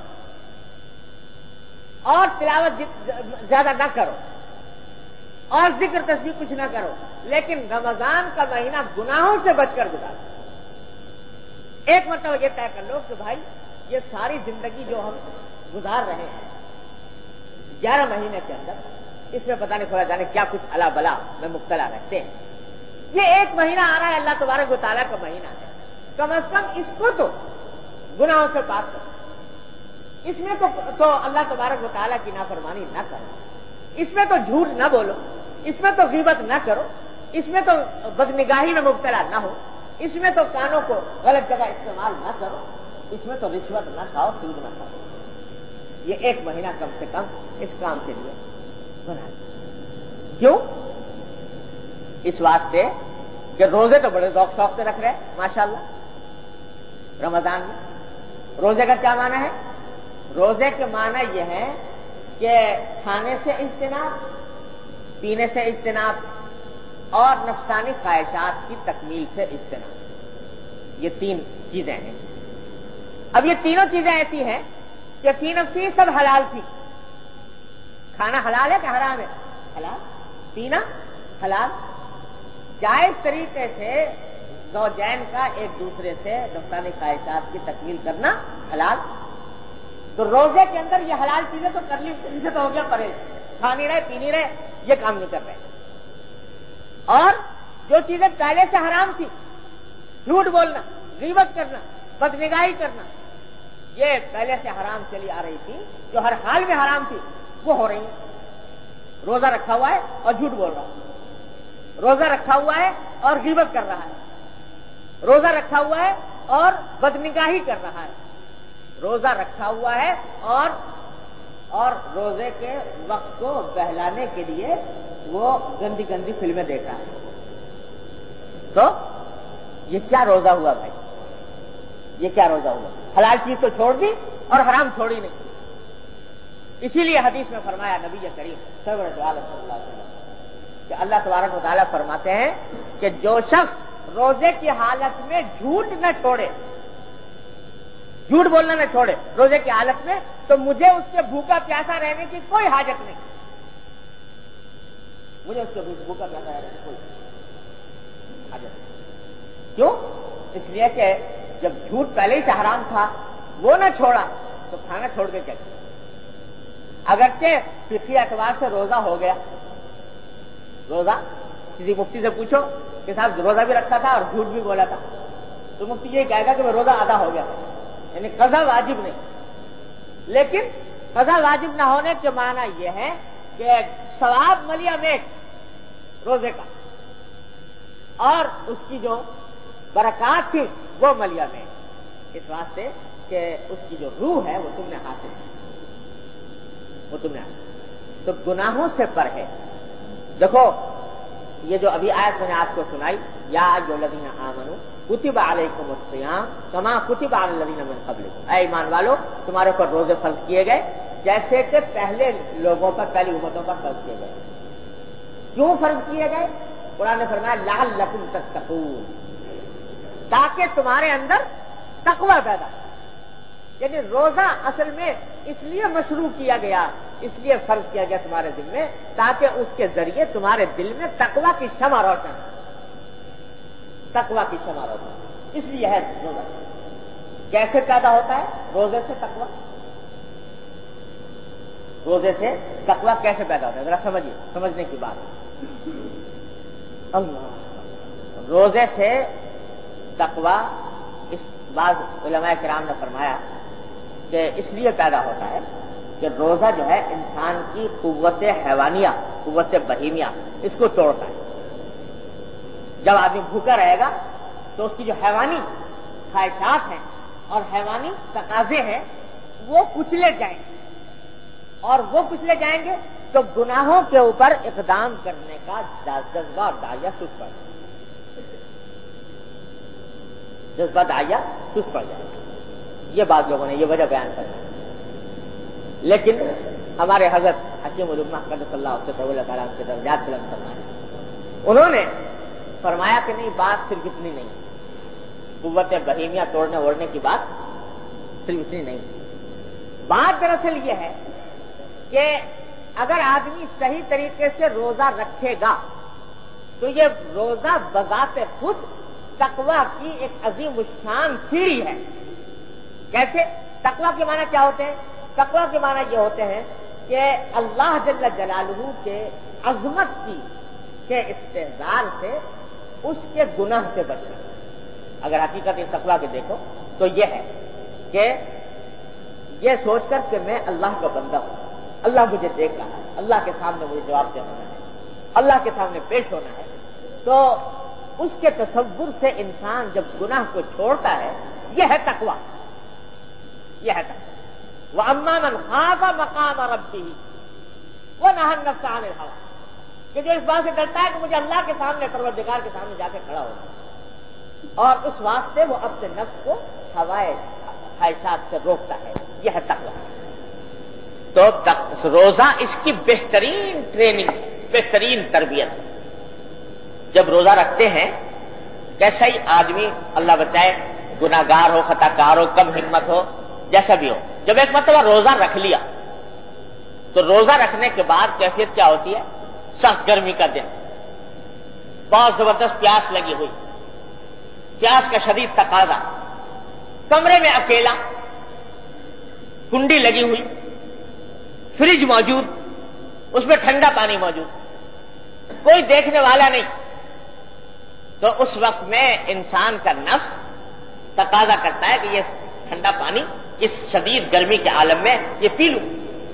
اور تلاوت زیادہ نہ کرو اور ذکر تسبیح کچھ نہ کرو، لیکن رمضان کا مہینہ گناہوں سے بچ کر گزارو۔ ایک مرتبہ یہ طے کر لو کہ بھائی یہ ساری زندگی جو ہم گزار رہے ہیں گیارہ مہینے کے اندر، اس میں پتہ نہیں خدا جانے کیا کچھ الا بلا میں مبتلا رہتے ہیں، یہ ایک مہینہ آ رہا ہے اللہ تبارک و تعالیٰ کا مہینہ ہے، کم از کم اس کو تو گناہوں سے پاک کرو، اس میں تو تو اللہ تبارک و تعالیٰ کی نافرمانی نہ کرو، اس میں تو جھوٹ نہ بولو، اس میں تو غیبت نہ کرو، اس میں تو بدنگاہی میں مبتلا نہ ہو، اس میں تو کانوں کو غلط جگہ استعمال نہ کرو، اس میں تو رشوت نہ کھاؤ، سود نہ کھاؤ۔ یہ ایک مہینہ کم سے کم اس کام کے لیے بنا دو۔ کیوں؟ اس واسطے کہ روزے تو بڑے ذوق شوق سے رکھ رہے ہیں ماشاءاللہ رمضان میں۔ روزے کا کیا معنی ہے؟ روزے کے معنی یہ ہے کہ کھانے سے اجتناب، پینے سے اجتناب اور نفسانی خواہشات کی تکمیل سے اجتناب، یہ تین چیزیں ہیں۔ اب یہ تینوں چیزیں ایسی ہیں کہ فی نفسی سب حلال تھی۔ کھانا حلال ہے کہ حرام ہے؟ حلال۔ پینا حلال، جائز طریقے سے زوجین کا ایک دوسرے سے نفسانی خواہشات کی تکمیل کرنا حلال۔ تو روزے کے اندر یہ حلال چیزیں تو کر لی، ان سے تو ہو گیا پرہیز، کھا نہیں رہے، پی نہیں رہے، یہ کام نہیں کر رہے۔ اور جو چیزیں پہلے سے حرام تھی، جھوٹ بولنا، غیبت کرنا، بدنگاہی کرنا، یہ پہلے سے حرام چلی آ رہی تھی، جو ہر حال میں حرام تھی وہ ہو رہی ہیں۔ روزہ رکھا ہوا ہے اور جھوٹ بول رہا ہے، روزہ رکھا ہوا ہے اور غیبت کر رہا ہے، روزہ رکھا ہوا ہے اور بدنگاہی کر رہا ہے، روزہ رکھا ہوا ہے اور اور روزے کے وقت کو بہلانے کے لیے وہ گندی گندی فلمیں دیکھ رہا ہے، تو یہ کیا روزہ ہوا بھائی؟ یہ کیا روزہ ہوا؟ حلال چیز تو چھوڑ دی اور حرام چھوڑی نہیں۔ اسی لیے حدیث میں فرمایا نبی کریم سرور دو عالم صلی اللہ علیہ وسلم کہ اللہ تبارک و تعالیٰ فرماتے ہیں کہ جو شخص روزے کی حالت میں جھوٹ نہ چھوڑے، جھوٹ بولنا نہ چھوڑے روزے کی حالت میں، تو مجھے اس کے بھوکا پیاسا رہنے کی کوئی حاجت نہیں، مجھے اس کے بھوکا پیاسا رہنے کی کوئی حاجت نہیں۔ کیوں؟ اس لیے کہ جب جھوٹ پہلے ہی سے حرام تھا وہ نہ چھوڑا تو کھانا چھوڑ کے کیا؟ اگرچہ فقہی اعتبار سے روزہ ہو گیا، روزہ کسی مفتی سے پوچھو کہ صاحب روزہ بھی رکھا تھا اور جھوٹ بھی بولا تھا، تو مفتی یہ کہے گا کہ وہ روزہ ادا ہو گیا، یعنی قضا واجب نہیں۔ لیکن قضا واجب نہ ہونے کے معنی یہ ہے کہ ثواب ملیا میٹ روزے کا اور اس کی جو برکات تھی وہ ملیا میٹ، اس واسطے کہ اس کی جو روح ہے وہ تم نے حاصل کی، وہ تم نے حاصل۔ تو گناہوں سے پرہیز، دیکھو یہ جو ابھی آیت میں نے آپ کو سنائی، یا ایھا الذین آمنوا کتب علیکم الصیام کما کتب علی الذین من قبلکم، اے ایمان والو تمہارے پر روزے فرض کیے گئے جیسے کہ پہلے لوگوں پر، پہلی امتوں پر فرض کیے گئے۔ کیوں فرض کیے گئے؟ قرآن نے فرمایا لعلکم تتقون، تاکہ تمہارے اندر تقوی پیدا ہو۔ یعنی روزہ اصل میں اس لیے مشروع کیا گیا، اس لیے فرض کیا گیا تمہارے دل میں، تاکہ اس کے ذریعے تمہارے دل میں تقوی کی شمع روشن ہو، تقوی کی شمع روشن، اس لیے ہے روزہ۔ کیسے پیدا ہوتا ہے؟ روزے سے تقوی، روزے سے تقوی کیسے پیدا ہوتا ہے ذرا سمجھیے، سمجھنے کی بات۔ اللہ، روزے سے تقوی، اس بعض علماء کرام نے فرمایا کہ اس لیے پیدا ہوتا ہے کہ روزہ جو ہے انسان کی قوت حیوانیہ، قوت بہیمیہ، اس کو توڑتا ہے۔ جب آدمی بھوکا رہے گا تو اس کی جو حیوانی خواہشات ہیں اور حیوانی تقاضے ہیں وہ کچلے جائیں گے، اور وہ کچلے جائیں گے تو گناہوں کے اوپر اقدام کرنے کا جذبہ اور داعیہ سست پڑ جائے گا، جذبہ داعیہ سست پڑ جائے گا۔ یہ بات لوگوں نے یہ وجہ بیان کرنا ہے، لیکن ہمارے حضرت حکیم الامہ قدس اللہ سے اللہ تعالیٰ کے درجات بلند فرمائے، انہوں نے فرمایا کہ نہیں، بات صرف اتنی نہیں، قوت بہیمیہ توڑنے اوڑنے کی بات صرف اتنی نہیں، بات دراصل یہ ہے کہ اگر آدمی صحیح طریقے سے روزہ رکھے گا تو یہ روزہ بذات خود تقوی کی ایک عظیم الشان سیڑھی ہے۔ کیسے؟ تقوی کے معنی کیا ہوتے ہیں؟ تقوی کے معنی یہ ہوتے ہیں کہ اللہ جل جلالہ کے عظمت کی کے استحضار سے اس کے گناہ سے بچنا۔ اگر حقیقت اس تقوی کے دیکھو تو یہ ہے کہ یہ سوچ کر کہ میں اللہ کا بندہ ہوں، اللہ مجھے دیکھ رہا ہے، اللہ کے سامنے مجھے جواب دینا ہے، اللہ کے سامنے پیش ہونا ہے، تو اس کے تصور سے انسان جب گناہ کو چھوڑتا ہے، یہ ہے تقوی، یہ ہے تقوی۔ وَأَمَّا مَنْ خَافَ مَقَامَ رَبِّهِ وَنَهَى النَّفْسَ عَنِ الْهَوَىٰ، کہ جو اس بات سے ڈرتا ہے کہ مجھے اللہ کے سامنے، پروردگار کے سامنے جا کے کھڑا ہوگا، اور اس واسطے وہ اپنے نفس کو ہوائے خواہشات سے روکتا ہے، یہ ہے تقوی۔ تو روزہ اس کی بہترین ٹریننگ، بہترین تربیت۔ جب روزہ رکھتے ہیں، کیسا ہی آدمی اللہ بچائے گناہگار ہو، خطا کار ہو، کم ہمت ہو، جیسا بھی ہو، جب ایک مرتبہ روزہ رکھ لیا تو روزہ رکھنے کے بعد کیفیت کیا ہوتی ہے؟ سخت گرمی کا دن، بہت زبردست پیاس لگی ہوئی، پیاس کا شدید تقاضا، کمرے میں اکیلا، کنڈی لگی ہوئی، فریج موجود، اس میں ٹھنڈا پانی موجود، کوئی دیکھنے والا نہیں، تو اس وقت میں انسان کا نفس تقاضا کرتا ہے کہ یہ ٹھنڈا پانی اس شدید گرمی کے عالم میں یہ پی لوں،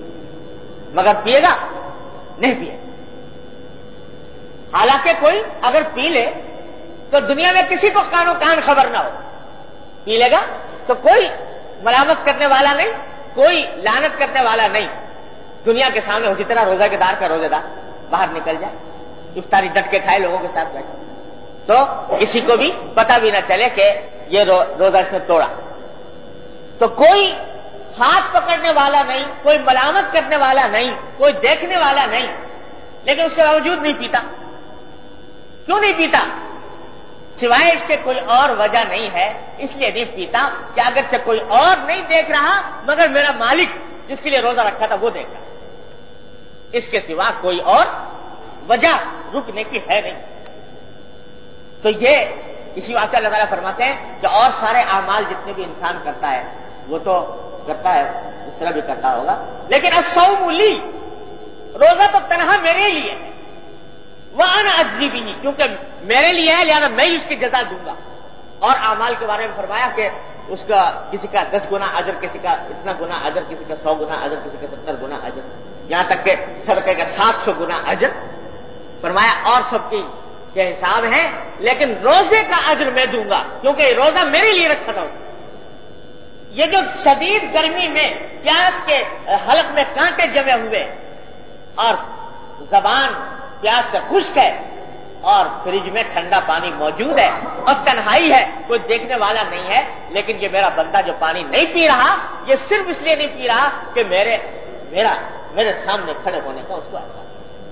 مگر پیے گا نہیں، پیے۔ حالانکہ کوئی اگر پی لے تو دنیا میں کسی کو کانوں کان خبر نہ ہو، پی لے گا تو کوئی ملامت کرنے والا نہیں، کوئی لعنت کرنے والا نہیں، دنیا کے سامنے اسی طرح روزہ کے دار کا روزے دار باہر نکل جائے، افطاری ڈٹ کے کھائے لوگوں کے ساتھ بیٹھے، تو کسی کو بھی پتہ بھی نہ چلے کہ یہ روزہ اس نے توڑا۔ تو کوئی ہاتھ پکڑنے والا نہیں، کوئی ملامت کرنے والا نہیں، کوئی دیکھنے والا نہیں، لیکن اس کے باوجود نہیں پیتا۔ کیوں نہیں پیتا؟ سوائے اس کے کوئی اور وجہ نہیں ہے، اس لیے نہیں پیتا کہ اگرچہ کوئی اور نہیں دیکھ رہا مگر میرا مالک جس کے لیے روزہ رکھا تھا وہ دیکھ رہا، اس کے سوا کوئی اور وجہ رکنے کی ہے نہیں۔ تو یہ اسی واسطے اللہ تعالیٰ فرماتے ہیں کہ اور سارے اعمال جتنے بھی انسان کرتا ہے وہ تو کرتا ہے، اس طرح بھی کرتا ہوگا، لیکن الصوم لی، روزہ تو تنہا میرے لیے ہے، وَأَنَا أَجْزِي بِهِ، کیونکہ میرے لیے ہے لہذا میں ہی اس کی جزا دوں گا۔ اور اعمال کے بارے میں فرمایا کہ اس کا کسی کا دس گنا اجر، کسی کا اتنا گنا اجر، کسی کا سو گنا اجر، کسی کا ستر گنا اجر، یہاں تک کہ صدقے کا سات سو گنا اجر فرمایا، اور سب کی کے حساب ہے، لیکن روزے کا اجر میں دوں گا کیونکہ روزہ میرے لیے رکھا تھا۔ یہ جو شدید گرمی میں پیاس کے حلق میں کانٹے جمے ہوئے اور زبان پیاس سے خشک ہے اور فریج میں ٹھنڈا پانی موجود ہے اور تنہائی ہے، کوئی دیکھنے والا نہیں ہے، لیکن یہ میرا بندہ جو پانی نہیں پی رہا یہ صرف اس لیے نہیں پی رہا کہ میرے میرا میرے سامنے کھڑے ہونے کا اس کو احساس،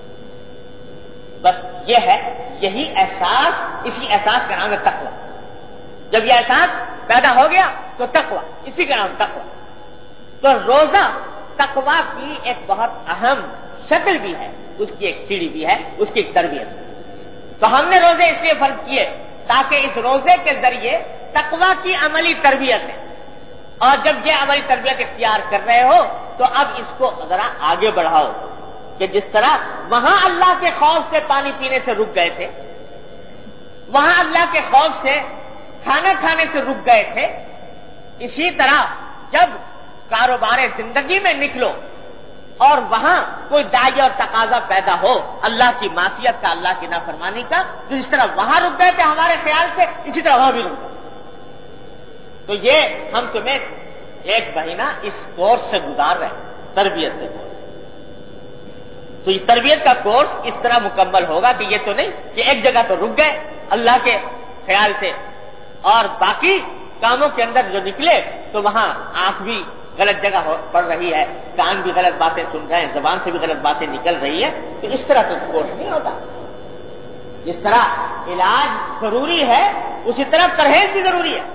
بس یہ ہے، یہی احساس، اسی احساس کا نام ہے تقویٰ۔ جب یہ احساس پیدا ہو گیا تو تقویٰ، اسی کا نام تقویٰ۔ تو روزہ تقویٰ کی ایک بہت اہم شکل بھی ہے، اس کی ایک سیڑھی بھی ہے، اس کی ایک تربیت۔ تو ہم نے روزے اس لیے فرض کیے تاکہ اس روزے کے ذریعے تقویٰ کی عملی تربیت ہے، اور جب یہ عملی تربیت اختیار کر رہے ہو تو اب اس کو ذرا آگے بڑھاؤ کہ جس طرح وہاں اللہ کے خوف سے پانی پینے سے رک گئے تھے، وہاں اللہ کے خوف سے کھانا کھانے سے رک گئے تھے، اسی طرح جب کاروبار زندگی میں نکلو اور وہاں کوئی داعی اور تقاضا پیدا ہو اللہ کی معصیت کا، اللہ کی نافرمانی کا، تو جس طرح وہاں رک گئے تھے ہمارے خیال سے، اسی طرح وہاں بھی رک گئے۔ تو یہ ہم تمہیں ایک مہینہ اس کورس سے گزار رہے ہیں، تربیت کے کورس۔ تو یہ تربیت کا کورس اس طرح مکمل ہوگا کہ یہ تو نہیں کہ ایک جگہ تو رک گئے اللہ کے خیال سے اور باقی کاموں کے اندر جو نکلے تو وہاں آنکھ بھی غلط جگہ پڑ رہی ہے، کان بھی غلط باتیں سن رہے ہیں، زبان سے بھی غلط باتیں نکل رہی ہے، تو اس طرح تو کورس نہیں ہوتا۔ جس طرح علاج ضروری ہے اسی طرح پرہیز بھی ضروری ہے۔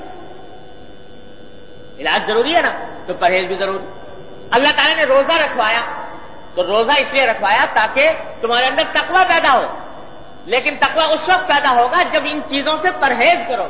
علاج ضروری ہے نا تو پرہیز بھی ضروری۔ اللہ تعالیٰ نے روزہ رکھوایا تو روزہ اس لیے رکھوایا تاکہ تمہارے اندر تقویٰ پیدا ہو، لیکن تقویٰ اس وقت پیدا ہوگا جب ان چیزوں سے پرہیز کرو۔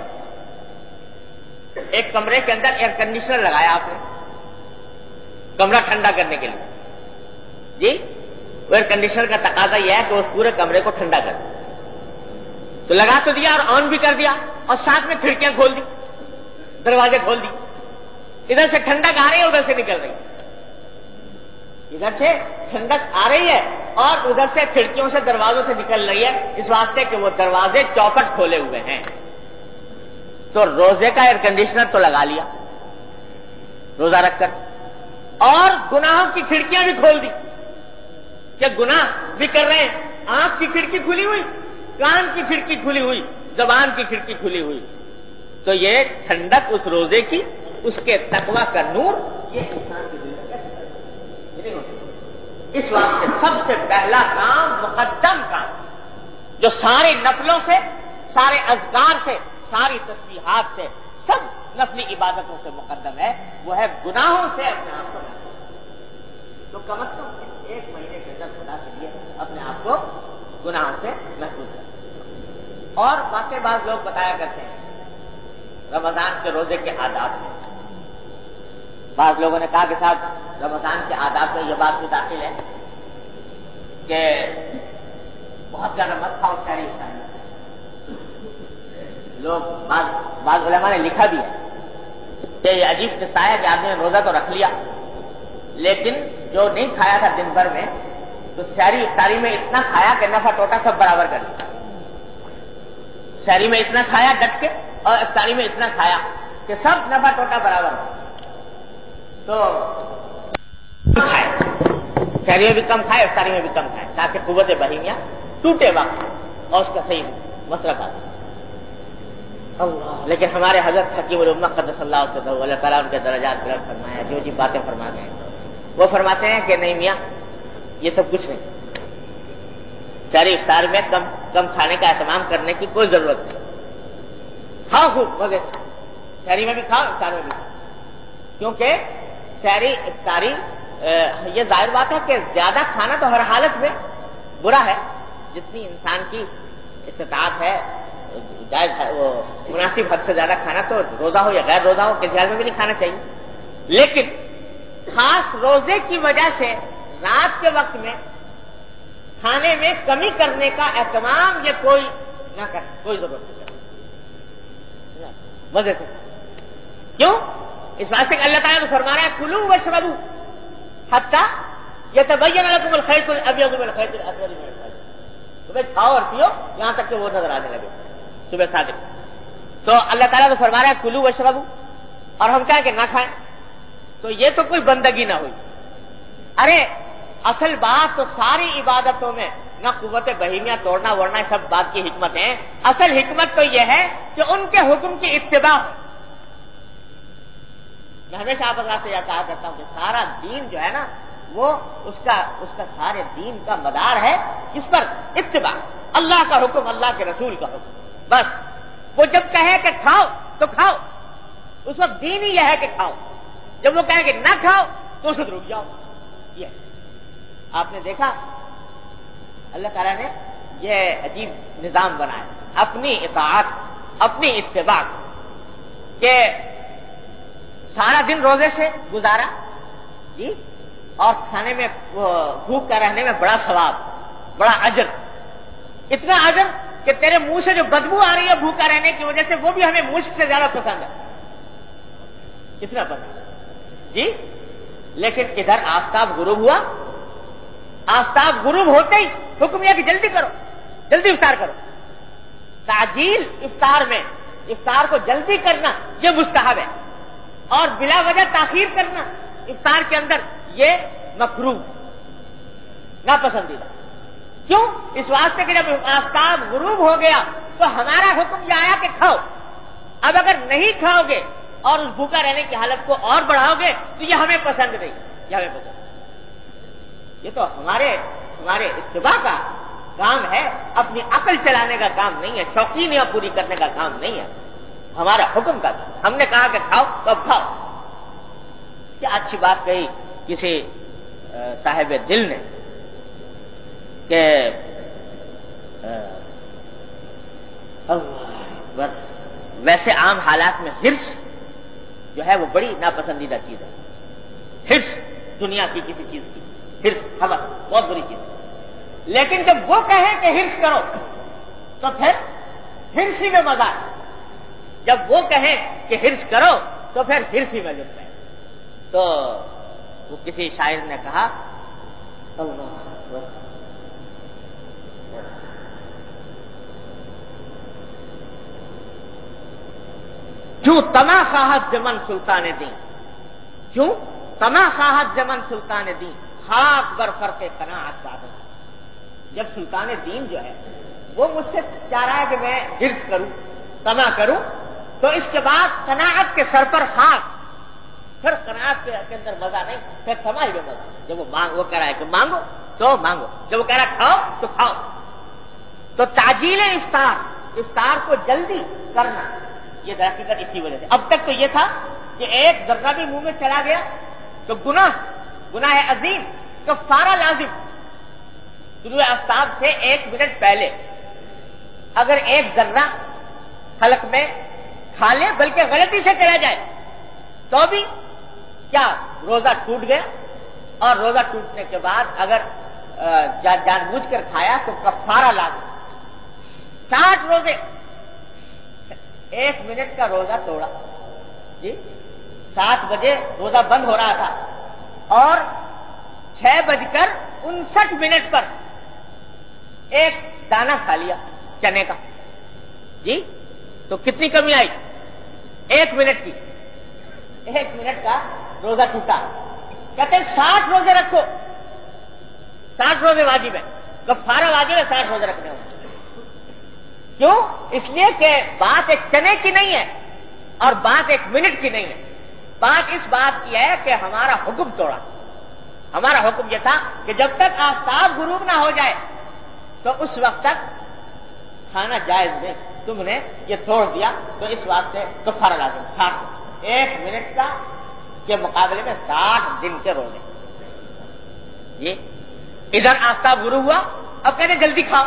ایک کمرے کے اندر ایئر کنڈیشنر لگایا آپ نے کمرہ ٹھنڈا کرنے کے لیے، جی ایئر کنڈیشنر کا تقاضا یہ ہے کہ اس پورے کمرے کو ٹھنڈا کر دے، تو لگا تو دیا اور آن بھی کر دیا اور ساتھ میں کھڑکیاں کھول دی، دروازے کھول دی، ادھر سے ٹھنڈک آ رہی ہے ادھر سے نکل رہی ہے، ادھر سے ٹھنڈک آ رہی ہے اور ادھر سے کھڑکیوں سے دروازوں سے نکل رہی ہے، اس واسطے کہ وہ دروازے چوکٹ کھولے ہوئے ہیں۔ تو روزے کا ایئر کنڈیشنر تو لگا لیا روزہ رکھ کر، اور گناہوں کی کھڑکیاں بھی کھول دی کہ گناہ بھی کر رہے ہیں، آنکھ کی کھڑکی کھلی ہوئی، کان کی کھڑکی کھلی ہوئی، زبان کی کھڑکی کھلی ہوئی، تو یہ ٹھنڈک اس روزے کی، اس کے تقویٰ کا نور، یہ انسان کی دل میں کیسے پیدا ہوگا؟ اس واسطے سب سے پہلا کام، مقدم کام، جو سارے نفلوں سے، سارے اذکار سے، ساری تسبیحات سے، سب نفلی عبادتوں سے مقدم ہے، وہ ہے گناہوں سے اپنے آپ کو محفوظ کرنا۔ تو کم از کم ایک مہینے کے اندر خدا کے لیے اپنے آپ کو گناہوں سے محفوظ کرنا۔ اور واقعی بعض لوگ بتایا کرتے ہیں رمضان کے روزے کے آداب میں، بعض لوگوں نے کہا کہ صاحب رمضان کے آداب میں یہ بات بھی داخل ہے کہ بہت زیادہ مت کھاؤ سحری افطاری۔ لوگ بعض بعض علماء نے لکھا بھی ہے کہ یہ عجیب قصہ ہے کہ آدمی نے روزہ تو رکھ لیا لیکن جو نہیں کھایا تھا دن بھر میں تو سحری افطاری میں اتنا کھایا کہ نفع ٹوٹا سب برابر کر دیا، سحری میں اتنا کھایا ڈٹ کے اور افطاری میں اتنا کھایا کہ سب نفع ٹوٹا برابر ہو، تو کھائے، سحری میں بھی کم کھائے، افطاری میں بھی کم کھائے، تاکہ قوت بہیمیہ ٹوٹے وقت اور اس کا صحیح مصرف آتا۔ اللہ، لیکن ہمارے حضرت حکیم الامہ قدس اللہ علیہ وسلم اللہ تعالیٰ ان کے درجات بلند فرمایا، جو جی باتیں فرماتے ہیں وہ فرماتے ہیں کہ نہیں میاں یہ سب کچھ نہیں، سحری افطار میں کم کم کھانے کا اہتمام کرنے کی کوئی ضرورت نہیں، کھاؤ خوب مزے سے، سحری میں بھی کھاؤ افطار میں بھی کھاؤ، کیونکہ سحری افطاری یہ ظاہر بات ہے کہ زیادہ کھانا تو ہر حالت میں برا ہے، جتنی انسان کی استطاعت ہے جائز وہ مناسب حد سے زیادہ کھانا تو روزہ ہو یا غیر روزہ ہو کسی حال میں بھی نہیں کھانا چاہیے، لیکن خاص روزے کی وجہ سے رات کے وقت میں کھانے میں کمی کرنے کا اہتمام یہ کوئی نہ کرے، کوئی ضرورت نہیں کرے، مزے سے۔ کیوں؟ اس واسطے کہ اللہ تعالیٰ تو فرما رہا ہے کلو واشربوا حتی یتبین لکم الخیط الابیض من الخیط الاسود من الفجر، صبح کھاؤ اور پیو یہاں تک کہ وہ نظر آنے لگے صبح صادق۔ تو اللہ تعالیٰ تو فرما رہا ہے کلو واشربوا، اور ہم کہیں کہ نہ کھائیں، تو یہ تو کوئی بندگی نہ ہوئی۔ ارے اصل بات تو ساری عبادتوں میں نہ قوت بہیمیہ توڑنا ورنہ سب بات کی حکمت ہے، اصل حکمت تو یہ ہے کہ ان کے حکم کی اتباع ہو۔ میں ہمیشہ آپ حضرات سے یہ کہا کرتا ہوں کہ سارا دین جو ہے نا وہ اس کا اس کا سارے دین کا مدار ہے کس پر؟ اتباع، اللہ کا حکم، اللہ کے رسول کا حکم۔ بس وہ جب کہے کہ کھاؤ تو کھاؤ، اس وقت دین ہی یہ ہے کہ کھاؤ، جب وہ کہے کہ نہ کھاؤ تو اس وقت رک جاؤ۔ یہ آپ نے دیکھا اللہ تعالیٰ نے یہ عجیب نظام بنایا اپنی اطاعت، اپنی اتباع، کہ سارا دن روزے سے گزارا جی، اور کھانے میں بھوک کا رہنے میں بڑا ثواب، بڑا اجر، اتنا اجر کہ تیرے منہ سے جو بدبو آ رہی ہے بھوکا رہنے کی وجہ سے وہ بھی ہمیں مشک سے زیادہ پسند ہے، کتنا پسند ہے جی۔ لیکن ادھر آفتاب غروب ہوا، آفتاب غروب ہوتے ہی حکم یہ کہ جلدی کرو، جلدی افطار کرو۔ تعجیل افطار میں، افطار کو جلدی کرنا یہ مستحب ہے، اور بلا وجہ تاخیر کرنا افطار کے اندر یہ مکروہ، ناپسندیدہ۔ کیوں؟ اس واسطے کہ جب آفتاب غروب ہو گیا تو ہمارا حکم یہ آیا کہ کھاؤ، اب اگر نہیں کھاؤ گے اور اس بھوکا رہنے کی حالت کو اور بڑھاؤ گے تو یہ ہمیں پسند نہیں، یہ ہمیں پسند نہیں۔ یہ تو ہمارے ہمارے اتباع کا کام ہے، اپنی عقل چلانے کا کام نہیں ہے، شوقینیاں پوری کرنے کا کام نہیں ہے، ہمارا حکم کا کام۔ ہم نے کہا کہ کھاؤ تو اب کھاؤ۔ کیا اچھی بات کہی کسی صاحب دل نے کہ اللہ، ویسے عام حالات میں حرص جو ہے وہ بڑی ناپسندیدہ چیز ہے، حرص دنیا کی کسی چیز کی حرص، ہوس بہت بری چیز ہے، لیکن جب وہ کہیں کہ حرص کرو تو پھر حرص ہی میں مزہ ہے، جب وہ کہیں کہ حرص کرو تو پھر حرص ہی میں لطف ہے۔ تو وہ کسی شاعر نے کہا اللہ کیوں تما خواہت زمن سلطان دین، کیوں تما خواہت زمن سلطان دین، خاک بر فرق قناعت بادل۔ جب سلطان دین جو ہے وہ مجھ سے چاہ رہا ہے کہ میں حرص کروں، تما کروں، تو اس کے بعد قناعت کے سر پر خاک، پھر قناعت کے اندر مزہ نہیں، پھر تما ہی میں مزہ۔ جب وہ مانگ وہ کہہ رہا ہے کہ مانگو تو مانگو، جب وہ کہہ رہا ہے کھاؤ تو کھاؤ۔ تو تعجیل افطار، افطار کو جلدی کرنا، یہ درحقیقت اسی وجہ سے۔ اب تک تو یہ تھا کہ ایک ذرہ بھی منہ میں چلا گیا تو گناہ گناہ عظیم، کفارہ لازم۔ طلوع آفتاب سے ایک منٹ پہلے اگر ایک ذرہ حلق میں کھا لے، بلکہ غلطی سے چلا جائے تو بھی کیا روزہ ٹوٹ گیا، اور روزہ ٹوٹنے کے بعد اگر جان بوجھ کر کھایا تو کفارہ لازم۔ ساٹھ روزے، ایک منٹ کا روزہ توڑا جی، سات بجے روزہ بند ہو رہا تھا اور چھ بج کر انسٹھ منٹ پر ایک دانہ کھا لیا چنے کا، جی تو کتنی کمی آئی؟ ایک منٹ کی، ایک منٹ کا روزہ ٹوٹا. کہتے ہیں ساٹھ روزے رکھو، ساٹھ روزے واجب ہے، کفارہ واجب ہے ساٹھ روزے رکھنے ہوں. کیوں؟ اس لیے کہ بات ایک چنے کی نہیں ہے اور بات ایک منٹ کی نہیں ہے. بات اس بات کی ہے کہ ہمارا حکم توڑا. ہمارا حکم یہ تھا کہ جب تک آفتاب غروب نہ ہو جائے تو اس وقت تک کھانا جائز نہیں. تم نے یہ توڑ دیا تو اس واسطے کفارہ لازم. ساٹھ ایک منٹ کا کے مقابلے میں ساٹھ دن کے روزے. یہ ادھر آفتاب غروب ہوا، اب کہتے جلدی کھاؤ.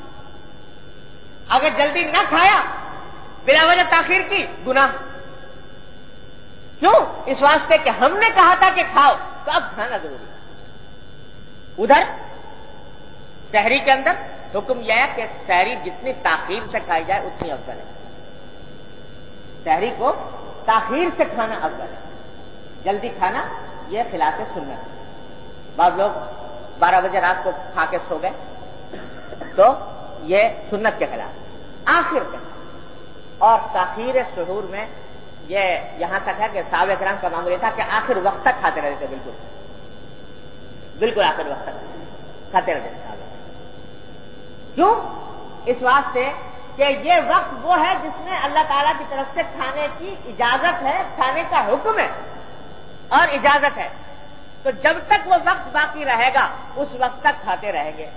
اگر جلدی نہ کھایا، بلا وجہ تاخیر کی، گناہ. کیوں؟ اس واسطے کہ ہم نے کہا تھا کہ کھاؤ تو اب کھانا ضروری ہے. ادھر سحری کے اندر حکم یہ ہے کہ سحری جتنی تاخیر سے کھائی جائے اتنی افضل ہے. سحری کو تاخیر سے کھانا افضل ہے. جلدی کھانا یہ خلاف سنت ہے. بعض لوگ بارہ بجے رات کو کھا کے سو گئے تو یہ سنت کے خلاف. آخر میں اور تاخیر سحور میں یہ یہاں تک ہے کہ صحابہ کرام کا معمول یہ تھا کہ آخر وقت تک کھاتے رہتے تھے. بالکل بالکل آخر وقت تک کھاتے رہتے تھے. کیوں؟ اس واسطے کہ یہ وقت وہ ہے جس میں اللہ تعالیٰ کی طرف سے کھانے کی اجازت ہے، کھانے کا حکم ہے اور اجازت ہے. تو جب تک وہ وقت باقی رہے گا اس وقت تک کھاتے رہیں گے.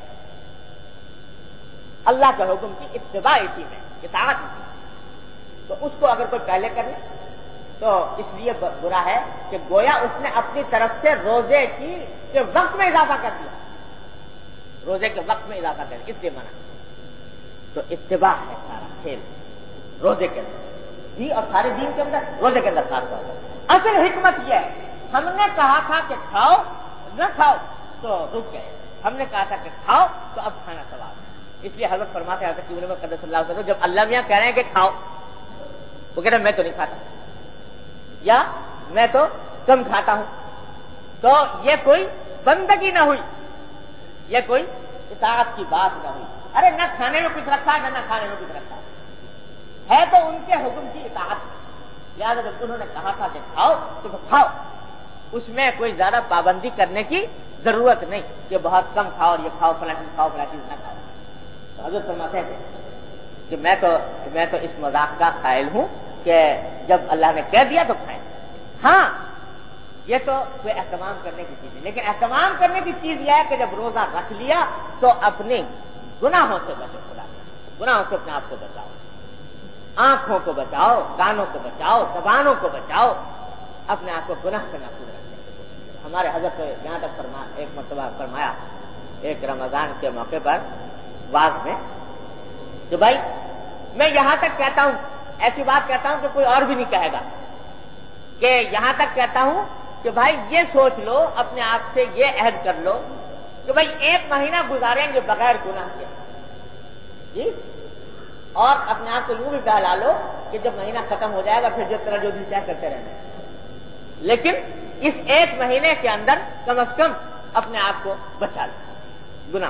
اللہ کے حکم کی اتباع اسی میں، اطاعت اسی میں. تو اس کو اگر کوئی پہلے کر لے تو اس لیے برا ہے کہ گویا اس نے اپنی طرف سے روزے کی کے وقت میں اضافہ کر دیا. روزے کے وقت میں اضافہ کر دیا، اس لیے منع. تو اتباع ہے سارا کھیل روزے کے اندر جی، اور سارے دین کے اندر روزے کے اندر خاص طور پر. اصل حکمت یہ ہے ہم نے کہا تھا کہ کھاؤ نہ کھاؤ تو رک گئے. ہم نے کہا تھا کہ کھاؤ تو اب کھانا ثواب ہے. اس لیے حضرت فرماتے ہیں حضرت ابن عمر قدس اللہ علیہ وسلم جب اللہ میاں کہہ رہے ہیں کہ کھاؤ، وہ کہہ رہے ہیں میں تو نہیں کھاتا یا میں تو کم کھاتا ہوں، تو یہ کوئی بندگی نہ ہوئی، یہ کوئی اطاعت کی بات نہ ہوئی. ارے نہ کھانے میں کچھ رکھا ہے نہ کھانے میں کچھ رکھا ہے تو ان کے حکم کی اطاعت. لہٰذا جب انہوں نے کہا تھا کہ کھاؤ تو کھاؤ، اس میں کوئی زیادہ پابندی کرنے کی ضرورت نہیں کہ بہت کم کھاؤ اور یہ کھاؤ فلاں چیز کھاؤ فلاں چیز نہ کھاؤ. تو حضرت فرماتے ہیں کہ میں تو میں تو اس مذاق کا قائل ہوں کہ جب اللہ نے کہہ دیا تو کھائیں. ہاں یہ تو کوئی اہتمام کرنے کی چیز ہے، لیکن اہتمام کرنے کی چیز یہ ہے کہ جب روزہ رکھ لیا تو اپنے گناہوں سے بچو. خدا گناہوں سے اپنے آپ کو بچاؤ، آنکھوں کو بچاؤ، کانوں کو بچاؤ، زبانوں کو بچاؤ، اپنے آپ کو گناہ سے محفوظ رکھنے کی کوشش کرو. ہمارے حضرت یہاں تک فرما ایک مرتبہ فرمایا ایک رمضان کے موقع پر واز میں کہ بھائی میں یہاں تک کہتا ہوں، ایسی بات کہتا ہوں کہ کوئی اور بھی نہیں کہے گا، کہ یہاں تک کہتا ہوں کہ بھائی یہ سوچ لو، اپنے آپ سے یہ عہد کر لو کہ بھائی ایک مہینہ گزاریں گے بغیر گناہ کے جی، اور اپنے آپ کو یوں بھی بہلا لو کہ جب مہینہ ختم ہو جائے گا پھر جس طرح جو بھی چاہ کرتے رہنا، لیکن اس ایک مہینے کے اندر کم از کم اپنے آپ کو بچا لو گناہ،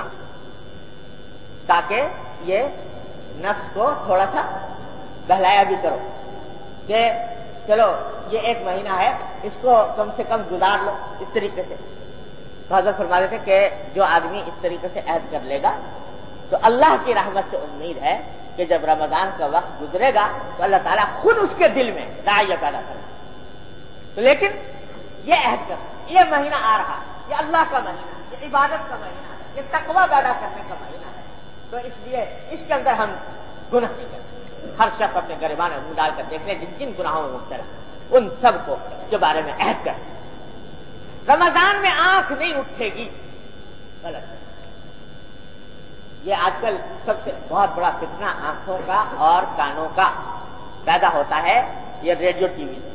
تاکہ یہ نفس کو تھوڑا سا بہلایا بھی کرو کہ چلو یہ ایک مہینہ ہے اس کو کم سے کم گزار لو اس طریقے سے. تو حضرت فرما رہے تھے کہ جو آدمی اس طریقے سے عہد کر لے گا تو اللہ کی رحمت سے امید ہے کہ جب رمضان کا وقت گزرے گا تو اللہ تعالیٰ خود اس کے دل میں داعیہ پیدا کرے. تو لیکن یہ عہد کر یہ مہینہ آ رہا ہے، یہ اللہ کا مہینہ ہے، یہ عبادت کا مہینہ ہے، یہ تقویٰ پیدا کرنے کا مہینہ ہے، تو اس لیے اس کے اندر ہم گناہ نہیں کرتے. ہر شخص اپنے گریبان میں منہ ڈال کر دیکھ لیں جن جن گناہوں میں مبتلا ان سب کو کے بارے میں عہد کر. رمضان میں آنکھ نہیں اٹھے گی، غلط. یہ آج کل سب سے بہت بڑا فتنہ آنکھوں کا اور کانوں کا پیدا ہوتا ہے، یہ ریڈیو ٹی وی.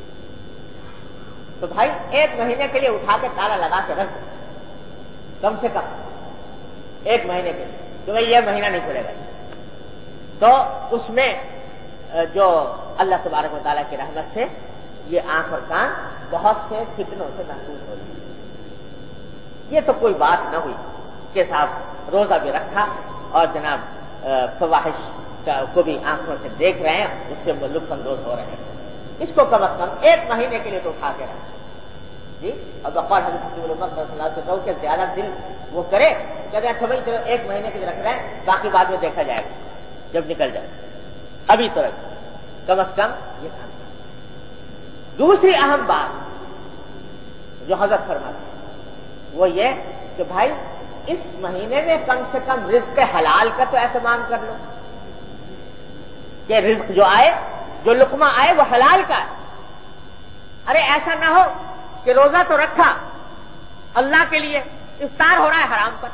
تو بھائی ایک مہینے کے لیے اٹھا کے تالا لگا کے رکھ کم سے کم ایک مہینے کے لیے تو بھائی یہ مہینہ نہیں کھلے گا. تو اس میں جو اللہ تبارک و تعالیٰ کی رحمت سے یہ آنکھ اور کان بہت سے فتنوں سے محفوظ ہو جائے. یہ تو کوئی بات نہ ہوئی کہ صاحب روزہ بھی رکھا اور جناب فواحش کو بھی آنکھوں سے دیکھ رہے ہیں، اس سے لطف اندوز ہو رہے ہیں. اس کو کم از کم ایک مہینے کے لیے تو اٹھا کے رکھیں جی. اور بقول حضرت صلی اللہ علیہ وسلم سے کہو کہ زیادہ دل وہ کرے، کہتے ہیں اچھا بھائی چلو ایک مہینے کے لیے رکھ رہے ہیں، باقی بعد میں دیکھا جائے گا جب نکل جائے. ابھی تو رکھ کم از کم یہ کام. دوسری اہم بات جو حضرت فرماتے ہیں وہ یہ کہ بھائی اس مہینے میں کم سے کم رزق حلال کا تو اہتمام کر لو کہ رزق جو آئے، جو لقمہ آئے وہ حلال کا ہے. ارے ایسا نہ ہو کہ روزہ تو رکھا اللہ کے لیے، افطار ہو رہا ہے حرام پر،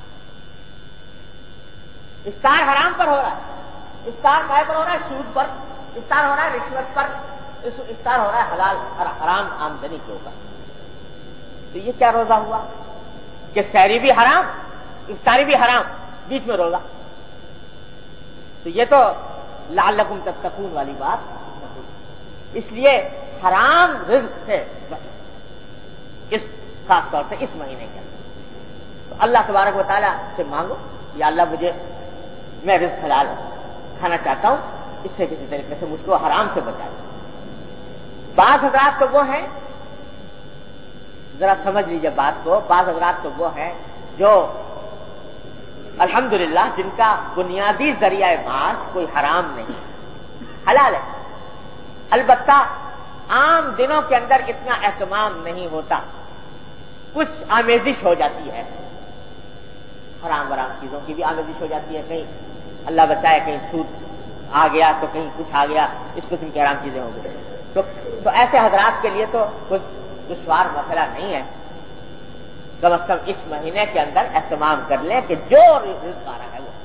افطار حرام پر ہو رہا ہے، افطار کائے پر ہو رہا ہے؟ سود پر، افطار ہو رہا ہے رشوت پر، افطار ہو رہا ہے حلال اور حرام آمدنی کے اوپر. تو یہ کیا روزہ ہوا کہ سحری بھی حرام، افطاری بھی حرام، بیچ میں روزہ؟ تو یہ تو لعلکم تتقون والی بات. اس لیے حرام رزق سے بچو، اس خاص طور سے اس مہینے کے اندر. تو اللہ تبارک و تعالیٰ سے مانگو یا اللہ مجھے، میں رزق حلال کھانا چاہتا ہوں، اس سے کسی طریقے سے مجھ کو حرام سے بچائے. بعض حضرات تو وہ ہیں، ذرا سمجھ لیجیے بات کو، بعض حضرات تو وہ ہیں جو الحمدللہ جن کا بنیادی ذریعہ معاش کوئی حرام نہیں، حلال ہے. البتہ عام دنوں کے اندر اتنا اہتمام نہیں ہوتا، کچھ آمیزش ہو جاتی ہے، حرام حرام چیزوں کی بھی آمیزش ہو جاتی ہے. کہیں اللہ بچائے کہیں سود آ گیا تو کہیں کچھ آ گیا، اس قسم کی حرام چیزیں ہو گئی. تو, تو ایسے حضرات کے لیے تو کچھ دشوار مسئلہ نہیں ہے. کم از کم اس مہینے کے اندر اہتمام کر لیں کہ جو رزق آ رہا ہے وہ.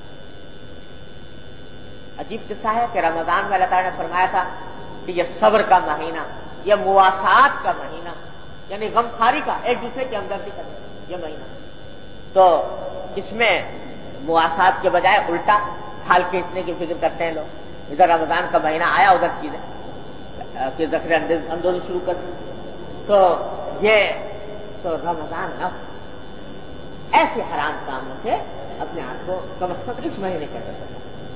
عجیب قصہ ہے کہ رمضان میں اللہ تعالیٰ نے فرمایا تھا کہ یہ صبر کا مہینہ، یہ مواسات کا مہینہ، یعنی غم خاری کا، ایک دوسرے کی ہمدردی کرنے یہ مہینہ. تو اس میں مواسات کے بجائے الٹا کھال کے اتنے کی فکر کرتے ہیں لوگ. ادھر رمضان کا مہینہ آیا، ادھر چیزیں کہ ذخیرہ اندوزی شروع کر دی. تو یہ تو رمضان نہ ایسے حرام کاموں سے اپنے آپ کو کم از کم اس مہینے کے اندر.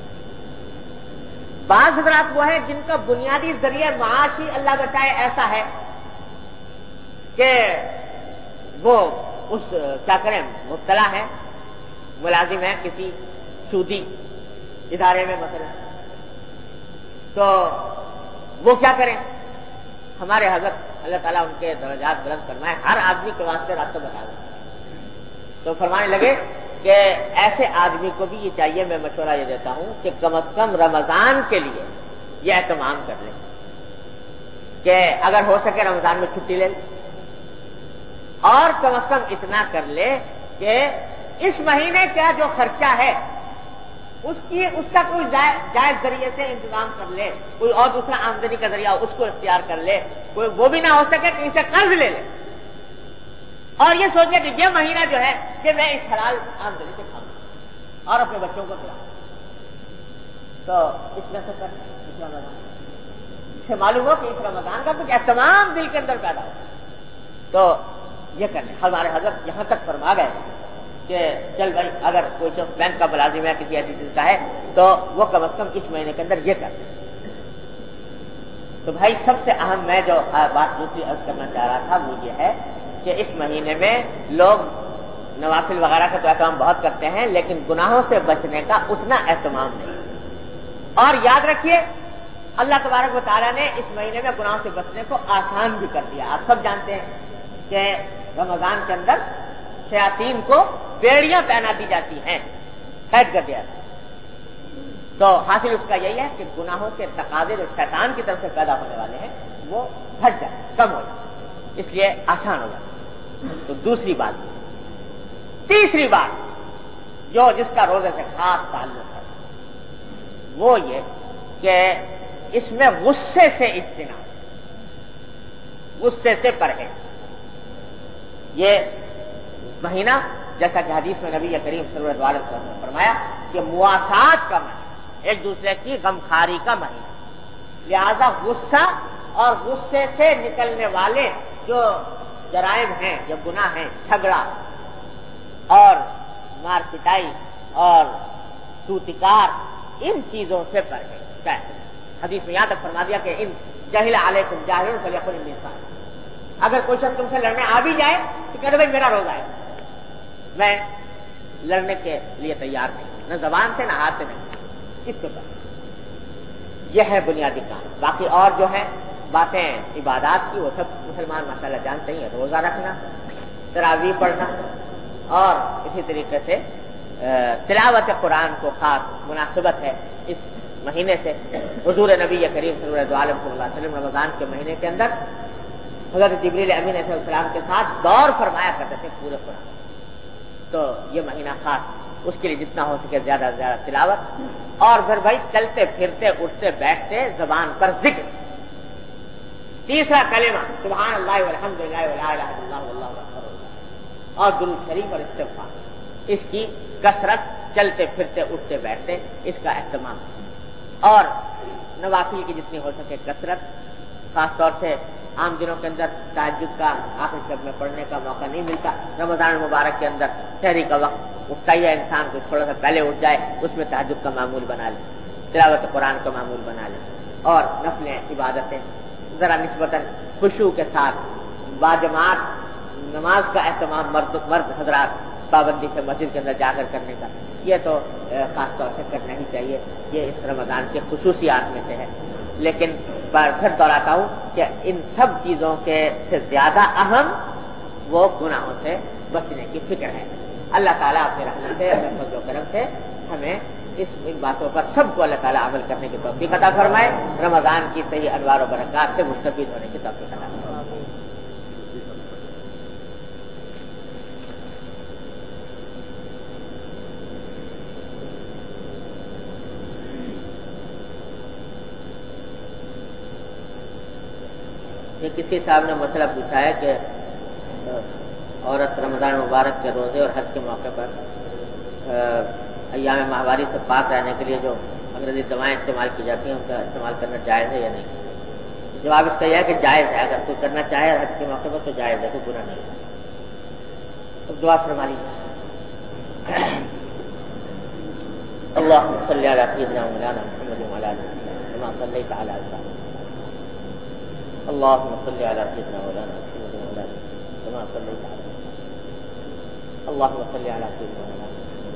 بعض حضرات وہ ہیں جن کا بنیادی ذریعہ معاش ہی اللہ بچائے ایسا ہے کہ وہ اس کیا کریں مبتلا ہے، ملازم ہے کسی سودی ادارے میں مثلا. تو وہ کیا کریں؟ ہمارے حضرت اللہ تعالیٰ ان کے درجات بلند فرمائے، ہر آدمی کے واسطے راستہ بتا دیں. تو فرمانے لگے کہ ایسے آدمی کو بھی یہ چاہیے، میں مشورہ یہ دیتا ہوں کہ کم از کم رمضان کے لیے یہ اہتمام کر لیں کہ اگر ہو سکے رمضان میں چھٹی لے لیں، اور کم از کم اتنا کر لے کہ اس مہینے کا جو خرچہ ہے اس کی اس کا کوئی جائز ذریعے سے انتظام کر لے، کوئی اور دوسرا آمدنی کا ذریعہ اس کو اختیار کر لے. کوئی وہ بھی نہ ہو سکے کہ اسے قرض لے لے اور یہ سوچے کہ یہ مہینہ جو ہے کہ میں اس حلال آمدنی سے کھاؤں اور اپنے بچوں کو کھلاؤں. تو اس میں سے کر اس رمضان سے معلوم ہو کہ اس رمضان کا کچھ اہتمام دل کے اندر پیدا ہو. تو یہ کرنے ہمارے حضرت یہاں تک فرما گئے کہ چل بھائی اگر کوئی شخص بینک کا ملازم ہے، کسی ایسی چیز کا ہے، تو وہ کم از کم اس مہینے کے اندر یہ کرتے. تو بھائی سب سے اہم میں جو بات دوسری عرض کرنا چاہ رہا تھا وہ یہ ہے کہ اس مہینے میں لوگ نوافل وغیرہ کا تو اہتمام بہت کرتے ہیں، لیکن گناہوں سے بچنے کا اتنا اہتمام نہیں. اور یاد رکھیے اللہ تبارک و تعالیٰ نے اس مہینے میں گناہوں سے بچنے کو آسان بھی کر دیا. آپ سب جانتے ہیں کہ رمضان کے اندر شیاطین کو بیڑیاں پہنا دی جاتی ہیں، قید کر دیا. تو حاصل اس کا یہی ہے کہ گناہوں کے تقاضے جو شیطان کی طرف سے پیدا ہونے والے ہیں وہ گھٹ جائیں، کم ہو جائیں، اس لیے آسان ہو جائے. تو دوسری بات. تیسری بات جو جس کا روزے سے خاص تعلق ہے وہ یہ کہ اس میں غصے سے اجتناب، غصے سے پرہیز. یہ مہینہ جیسا کہ حدیث میں نبی کریم صلی اللہ علیہ وسلم نے فرمایا کہ مواسات کا مہینہ، ایک دوسرے کی غمخاری کا مہینہ. لہذا غصہ اور غصے سے نکلنے والے جو جرائم ہیں، جو گناہ ہیں، جھگڑا اور مار پٹائی اور توتکار ان چیزوں سے پرہیز. حدیث میں یہاں تک فرما دیا کہ ان جاہل علیکم جاہل فلیقل انی صائم. اگر کوئی شخص تم سے لڑنے آ بھی جائے تو کہتے بھائی میرا روزہ ہے, میں لڑنے کے لیے تیار نہیں, نہ زبان سے نہ ہاتھ سے نہیں. اس کے پر یہ ہے بنیادی کام. باقی اور جو ہے باتیں عبادات کی وہ سب مسلمان ماشاءاللہ جانتے ہی ہیں. روزہ رکھنا, تراویح پڑھنا, اور اسی طریقے سے تلاوت قرآن کو خاص مناسبت ہے اس مہینے سے. حضور نبی کریم صلی اللہ علیہ وسلم رمضان کے مہینے کے اندر حضرت جبریل امین علیہ السلام کے ساتھ دور فرمایا کرتے تھے پورے قرآن. تو یہ مہینہ خاص, اس کے لیے جتنا ہو سکے زیادہ سے زیادہ تلاوت, اور پھر بھائی چلتے پھرتے اٹھتے بیٹھتے زبان پر ذکر. تیسرا کلمہ سبحان اللہ والحمد للہ ولا الہ الا اللہ واللہ اکبر, اور درود شریف اور استغفار. اس کی کثرت چلتے پھرتے اٹھتے بیٹھتے اس کا اہتمام, اور نوافل کی جتنی ہو سکے کثرت. خاص طور سے عام دنوں کے اندر تہجد کا آخر شب میں پڑھنے کا موقع نہیں ملتا. رمضان المبارک کے اندر سحری کا وقت اٹھتا ہی ہے انسان کو تھوڑا سا پہلے اٹھ جائے, اس میں تہجد کا معمول بنا لے, تلاوت قرآن کا معمول بنا لے, اور نفلیں عبادتیں ذرا نسبتاً خشوع کے ساتھ باجماعت نماز کا اہتمام مرد مرد حضرات پابندی سے مسجد کے اندر جا کر کرنے کا, یہ تو خاص طور سے کرنا ہی چاہیے. یہ اس رمضان کے خصوصیات میں سے ہے. لیکن پھر دوہراتا ہوں کہ ان سب چیزوں کے سے زیادہ اہم وہ گناہوں سے بچنے کی فکر ہے. اللہ تعالیٰ اپنے رحمت سے, اپنے فضل و کرم سے ہمیں اس ان باتوں پر سب کو اللہ تعالیٰ عمل کرنے کی توفیق عطا فرمائے. رمضان کی صحیح انوار و برکات سے مستفید ہونے کی توفیق عطا فرمائے. یہ کسی صاحب نے مسئلہ پوچھا ہے کہ عورت رمضان مبارک کے روزے اور حج کے موقع پر ایام ماہواری سے پاک رہنے کے لیے جو انگریزی دوائیں استعمال کی جاتی ہیں ان کا استعمال کرنا جائز ہے یا نہیں. جواب اس کا یہ ہے کہ جائز ہے. اگر کوئی کرنا چاہے حج کے موقع پر تو جائز ہے, کوئی برا نہیں ہے. تو دعا فرما لیجیے. اللهم صل على سيدنا مولانا محمد وعلى آله وصحبه كما صليت على إبراهيم. اللهم صل على سيدنا مولانا محمد وعلى آله وصحبه كما صليت على إبراهيم. اللهم صل على سيدنا مولانا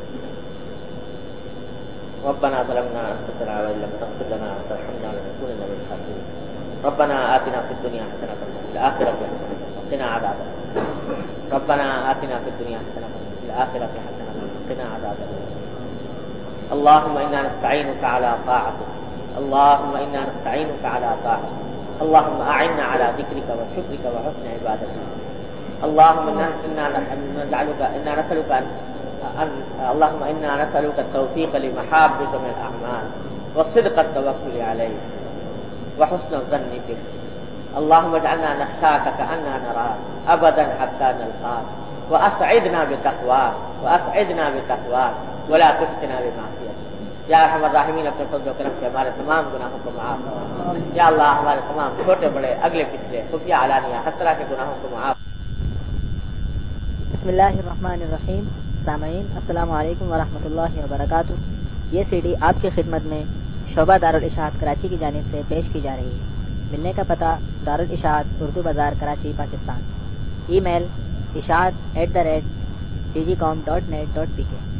ربنا ظلمنا أنفسنا وإن لم تغفر لنا وترحمنا لنكونن من الخاسرين. ربنا آتنا في الدنيا حسنة وفي الآخرة حسنة وقنا عذاب النار. ربنا آتنا في الدنيا حسنة وفي الآخرة حسنة وقنا عذاب النار. اللهم إنا نستعينك على طاعتك. اللهم إنا نستعينك على طاعتك. اللهم أعنا على ذكرك وشكرك وحسن عبادتك. اللهم إنا نجعلك إنا نسألك أن اللهم إنا نسألك التوفيق لمحابك من الأعمال وصدق التوكل عليك وحسن الظن بك. اللهم اجعلنا نخشاك كأننا نراك أبدا حتى نلقاك, وأسعدنا بتقواك وأسعدنا بتقواك ولا تفتنا بمعصيتك. یا ارحم الراحمین اپنے فضل و کرم سے ہمارے تمام گناہوں کو معاف فرما. یا اللہ ہمارے تمام چھوٹے بڑے اگلے پچھلے خفیہ علانیہ ہر طرح کے گناہوں کو معاف. بسم اللہ الرحمن الرحیم. سامعین السلام علیکم ورحمۃ اللہ وبرکاتہ. یہ سی ڈی آپ کی خدمت میں شعبہ دارالاشاعت کراچی کی جانب سے پیش کی جا رہی ہے. ملنے کا پتہ دارالاشاعت اردو بازار کراچی پاکستان. ای میل اشاعت at the rate D G com dot net dot P کے.